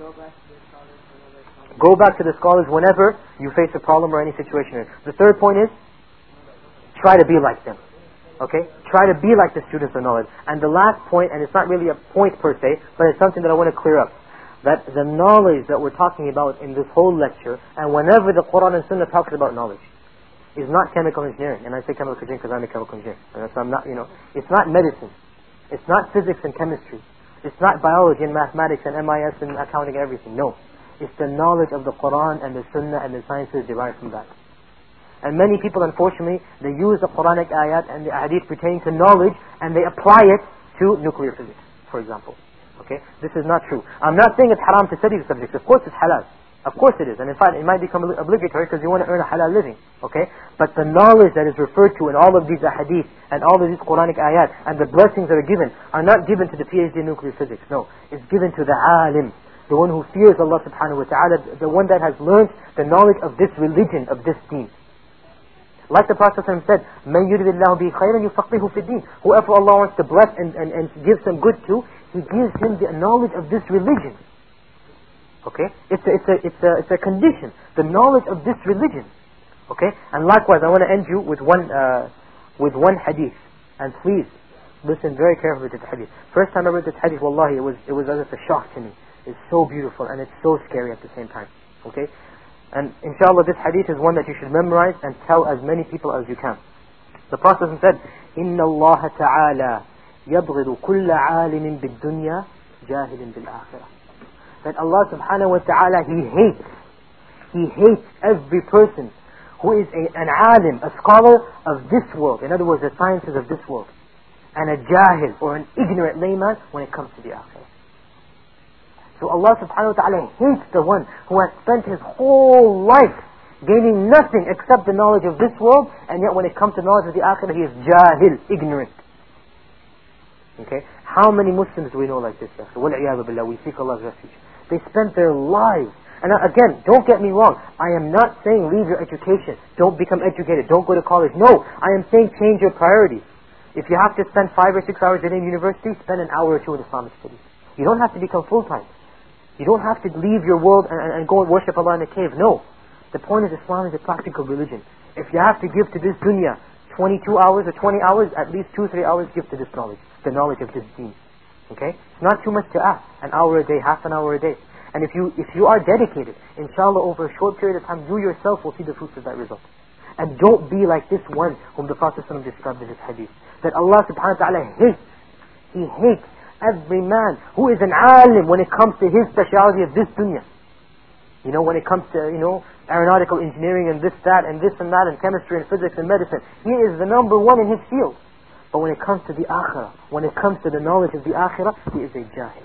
Speaker 1: Go back to the scholars whenever you face a problem or any situation. The third point is? Try to be like them. Okay? Try to be like the students of knowledge. And the last point, and it's not really a point per se, but it's something that I want to clear up. That the knowledge that we're talking about in this whole lecture, and whenever the Quran and Sunnah talks about knowledge, is not chemical engineering. And I say chemical engineering because I'm a chemical engineer. So I'm not, it's not medicine. It's not physics and chemistry. It's not biology and mathematics and MIS and accounting and everything. No. It's the knowledge of the Quran and the Sunnah and the sciences derived from that. And many people, unfortunately, they use the Quranic ayat and the hadith pertaining to knowledge and they apply it to nuclear physics, for example. Okay? This is not true. I'm not saying it's haram to study the subject. Of course it's halal. Of course it is. And in fact, it might become obligatory because you want to earn a halal living. Okay? But the knowledge that is referred to in all of these hadith and all of these Quranic ayat and the blessings that are given are not given to the PhD in nuclear physics. No. It's given to the alim, the one who fears Allah subhanahu wa ta'ala, the one that has learned the knowledge of this religion, of this deen. Like the Prophet said, مَنْ يُرِدِ اللَّهُ بِهِ خَيْرًا يُفَقِّهُ فِي الدِّينِ Whoever Allah wants to bless and give some good to, He gives him the knowledge of this religion. Okay? It's a condition. The knowledge of this religion. Okay? And likewise, I want to end you with one hadith. And please, listen very carefully to the hadith. First time I read this hadith, wallahi, it was as if a shock to me. It's so beautiful and it's so scary at the same time. Okay? And inshallah, this hadith is one that you should memorize and tell as many people as you can. The Prophet said, إِنَّ اللَّهَ تَعَالَى يَبْغِضُ كُلَّ عَالِمٍ بِالدُّنْيَا جَاهِلٍ بِالْآخِرَةِ that Allah subhanahu wa ta'ala, He hates every person who is an alim, a scholar of this world. In other words, the sciences of this world. And a jahil, or an ignorant layman, when it comes to the akhirah. So Allah subhanahu wa ta'ala hates the one who has spent his whole life gaining nothing except the knowledge of this world, and yet when it comes to knowledge of the akhirah, he is jahil, ignorant. Okay? How many Muslims do we know like this? وَالْعِيَاذُ بِاللَّهِ. We seek Allah's refuge. They spent their lives. And again, don't get me wrong. I am not saying leave your education. Don't become educated. Don't go to college. No. I am saying change your priorities. If you have to spend 5 or 6 hours a day in university, spend an hour or two in Islamic studies. You don't have to become full-time. You don't have to leave your world and go and worship Allah in a cave. No. The point is, Islam is a practical religion. If you have to give to this dunya 22 hours or 20 hours, at least 2-3 hours give to this knowledge. The knowledge of this deen. Okay? It's not too much to ask. An hour a day, half an hour a day. And if you are dedicated, inshallah, over a short period of time, you yourself will see the fruits of that result. And don't be like this one whom the Prophet ﷺ described in his hadith. That Allah subhanahu wa ta'ala hates. He hates every man who is an alim when it comes to his speciality of this dunya. You know, when it comes to, aeronautical engineering and this, that, and this and that, and chemistry and physics and medicine. He is the number one in his field. But when it comes to the akhirah, when it comes to the knowledge of the akhirah, he is a jahil.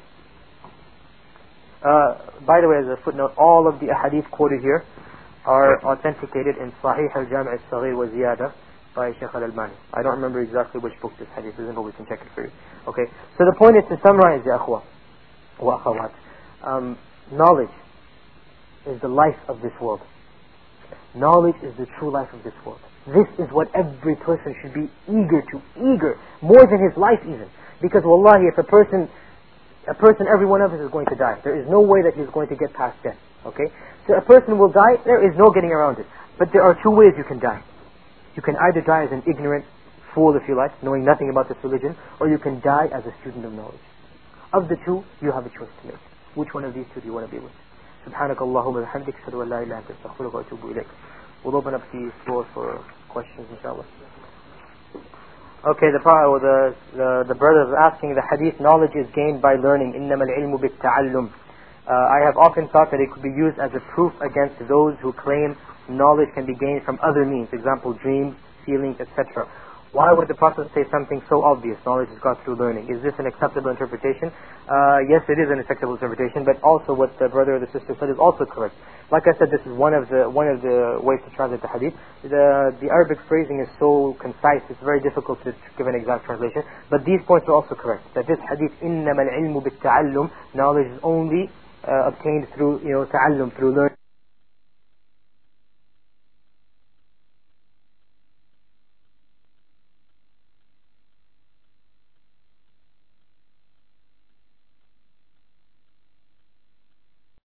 Speaker 1: By the way, as a footnote, all of the ahadith quoted here are authenticated in Sahih al-Jami' al-Saghir wa Ziyada by Shaykh al-Albani. I don't remember exactly which book this hadith is in, but we can check it for you. Okay, so the point is to summarize, ya akhwa wa akhawat. Knowledge is the life of this world. Knowledge is the true life of this world. This is what every person should be eager, more than his life even. Because wallahi, if a person, every one of us is going to die. There is no way that he's going to get past death. Okay? So a person will die, there is no getting around it. But there are two ways you can die. You can either die as an ignorant fool, if you like, knowing nothing about this religion, or you can die as a student of knowledge. Of the two, you have a choice to make. Which one of these two do you want to be with? سبحانك اللهم وبحمدك أشهد أن لا إله إلا أنت أستغفرك وأتوب إليك. We'll open up the floor for questions, inshallah. Okay, the brother is asking, the hadith, knowledge is gained by learning. إنما العلم بالتعلم. I have often thought that it could be used as a proof against those who claim knowledge can be gained from other means, example, dreams, feelings, etc. Why would the Prophet say something so obvious? Knowledge is got through learning. Is this an acceptable interpretation? Yes, it is an acceptable interpretation, but also what the brother or the sister said is also correct. Like I said, this is one of the ways to translate the hadith. The Arabic phrasing is so concise, it's very difficult to give an exact translation. But these points are also correct. That this hadith, إِنَّمَا الْعِلْمُ بِالتَّعَلُّمِ, knowledge is only obtained through, ta'allum, through learning.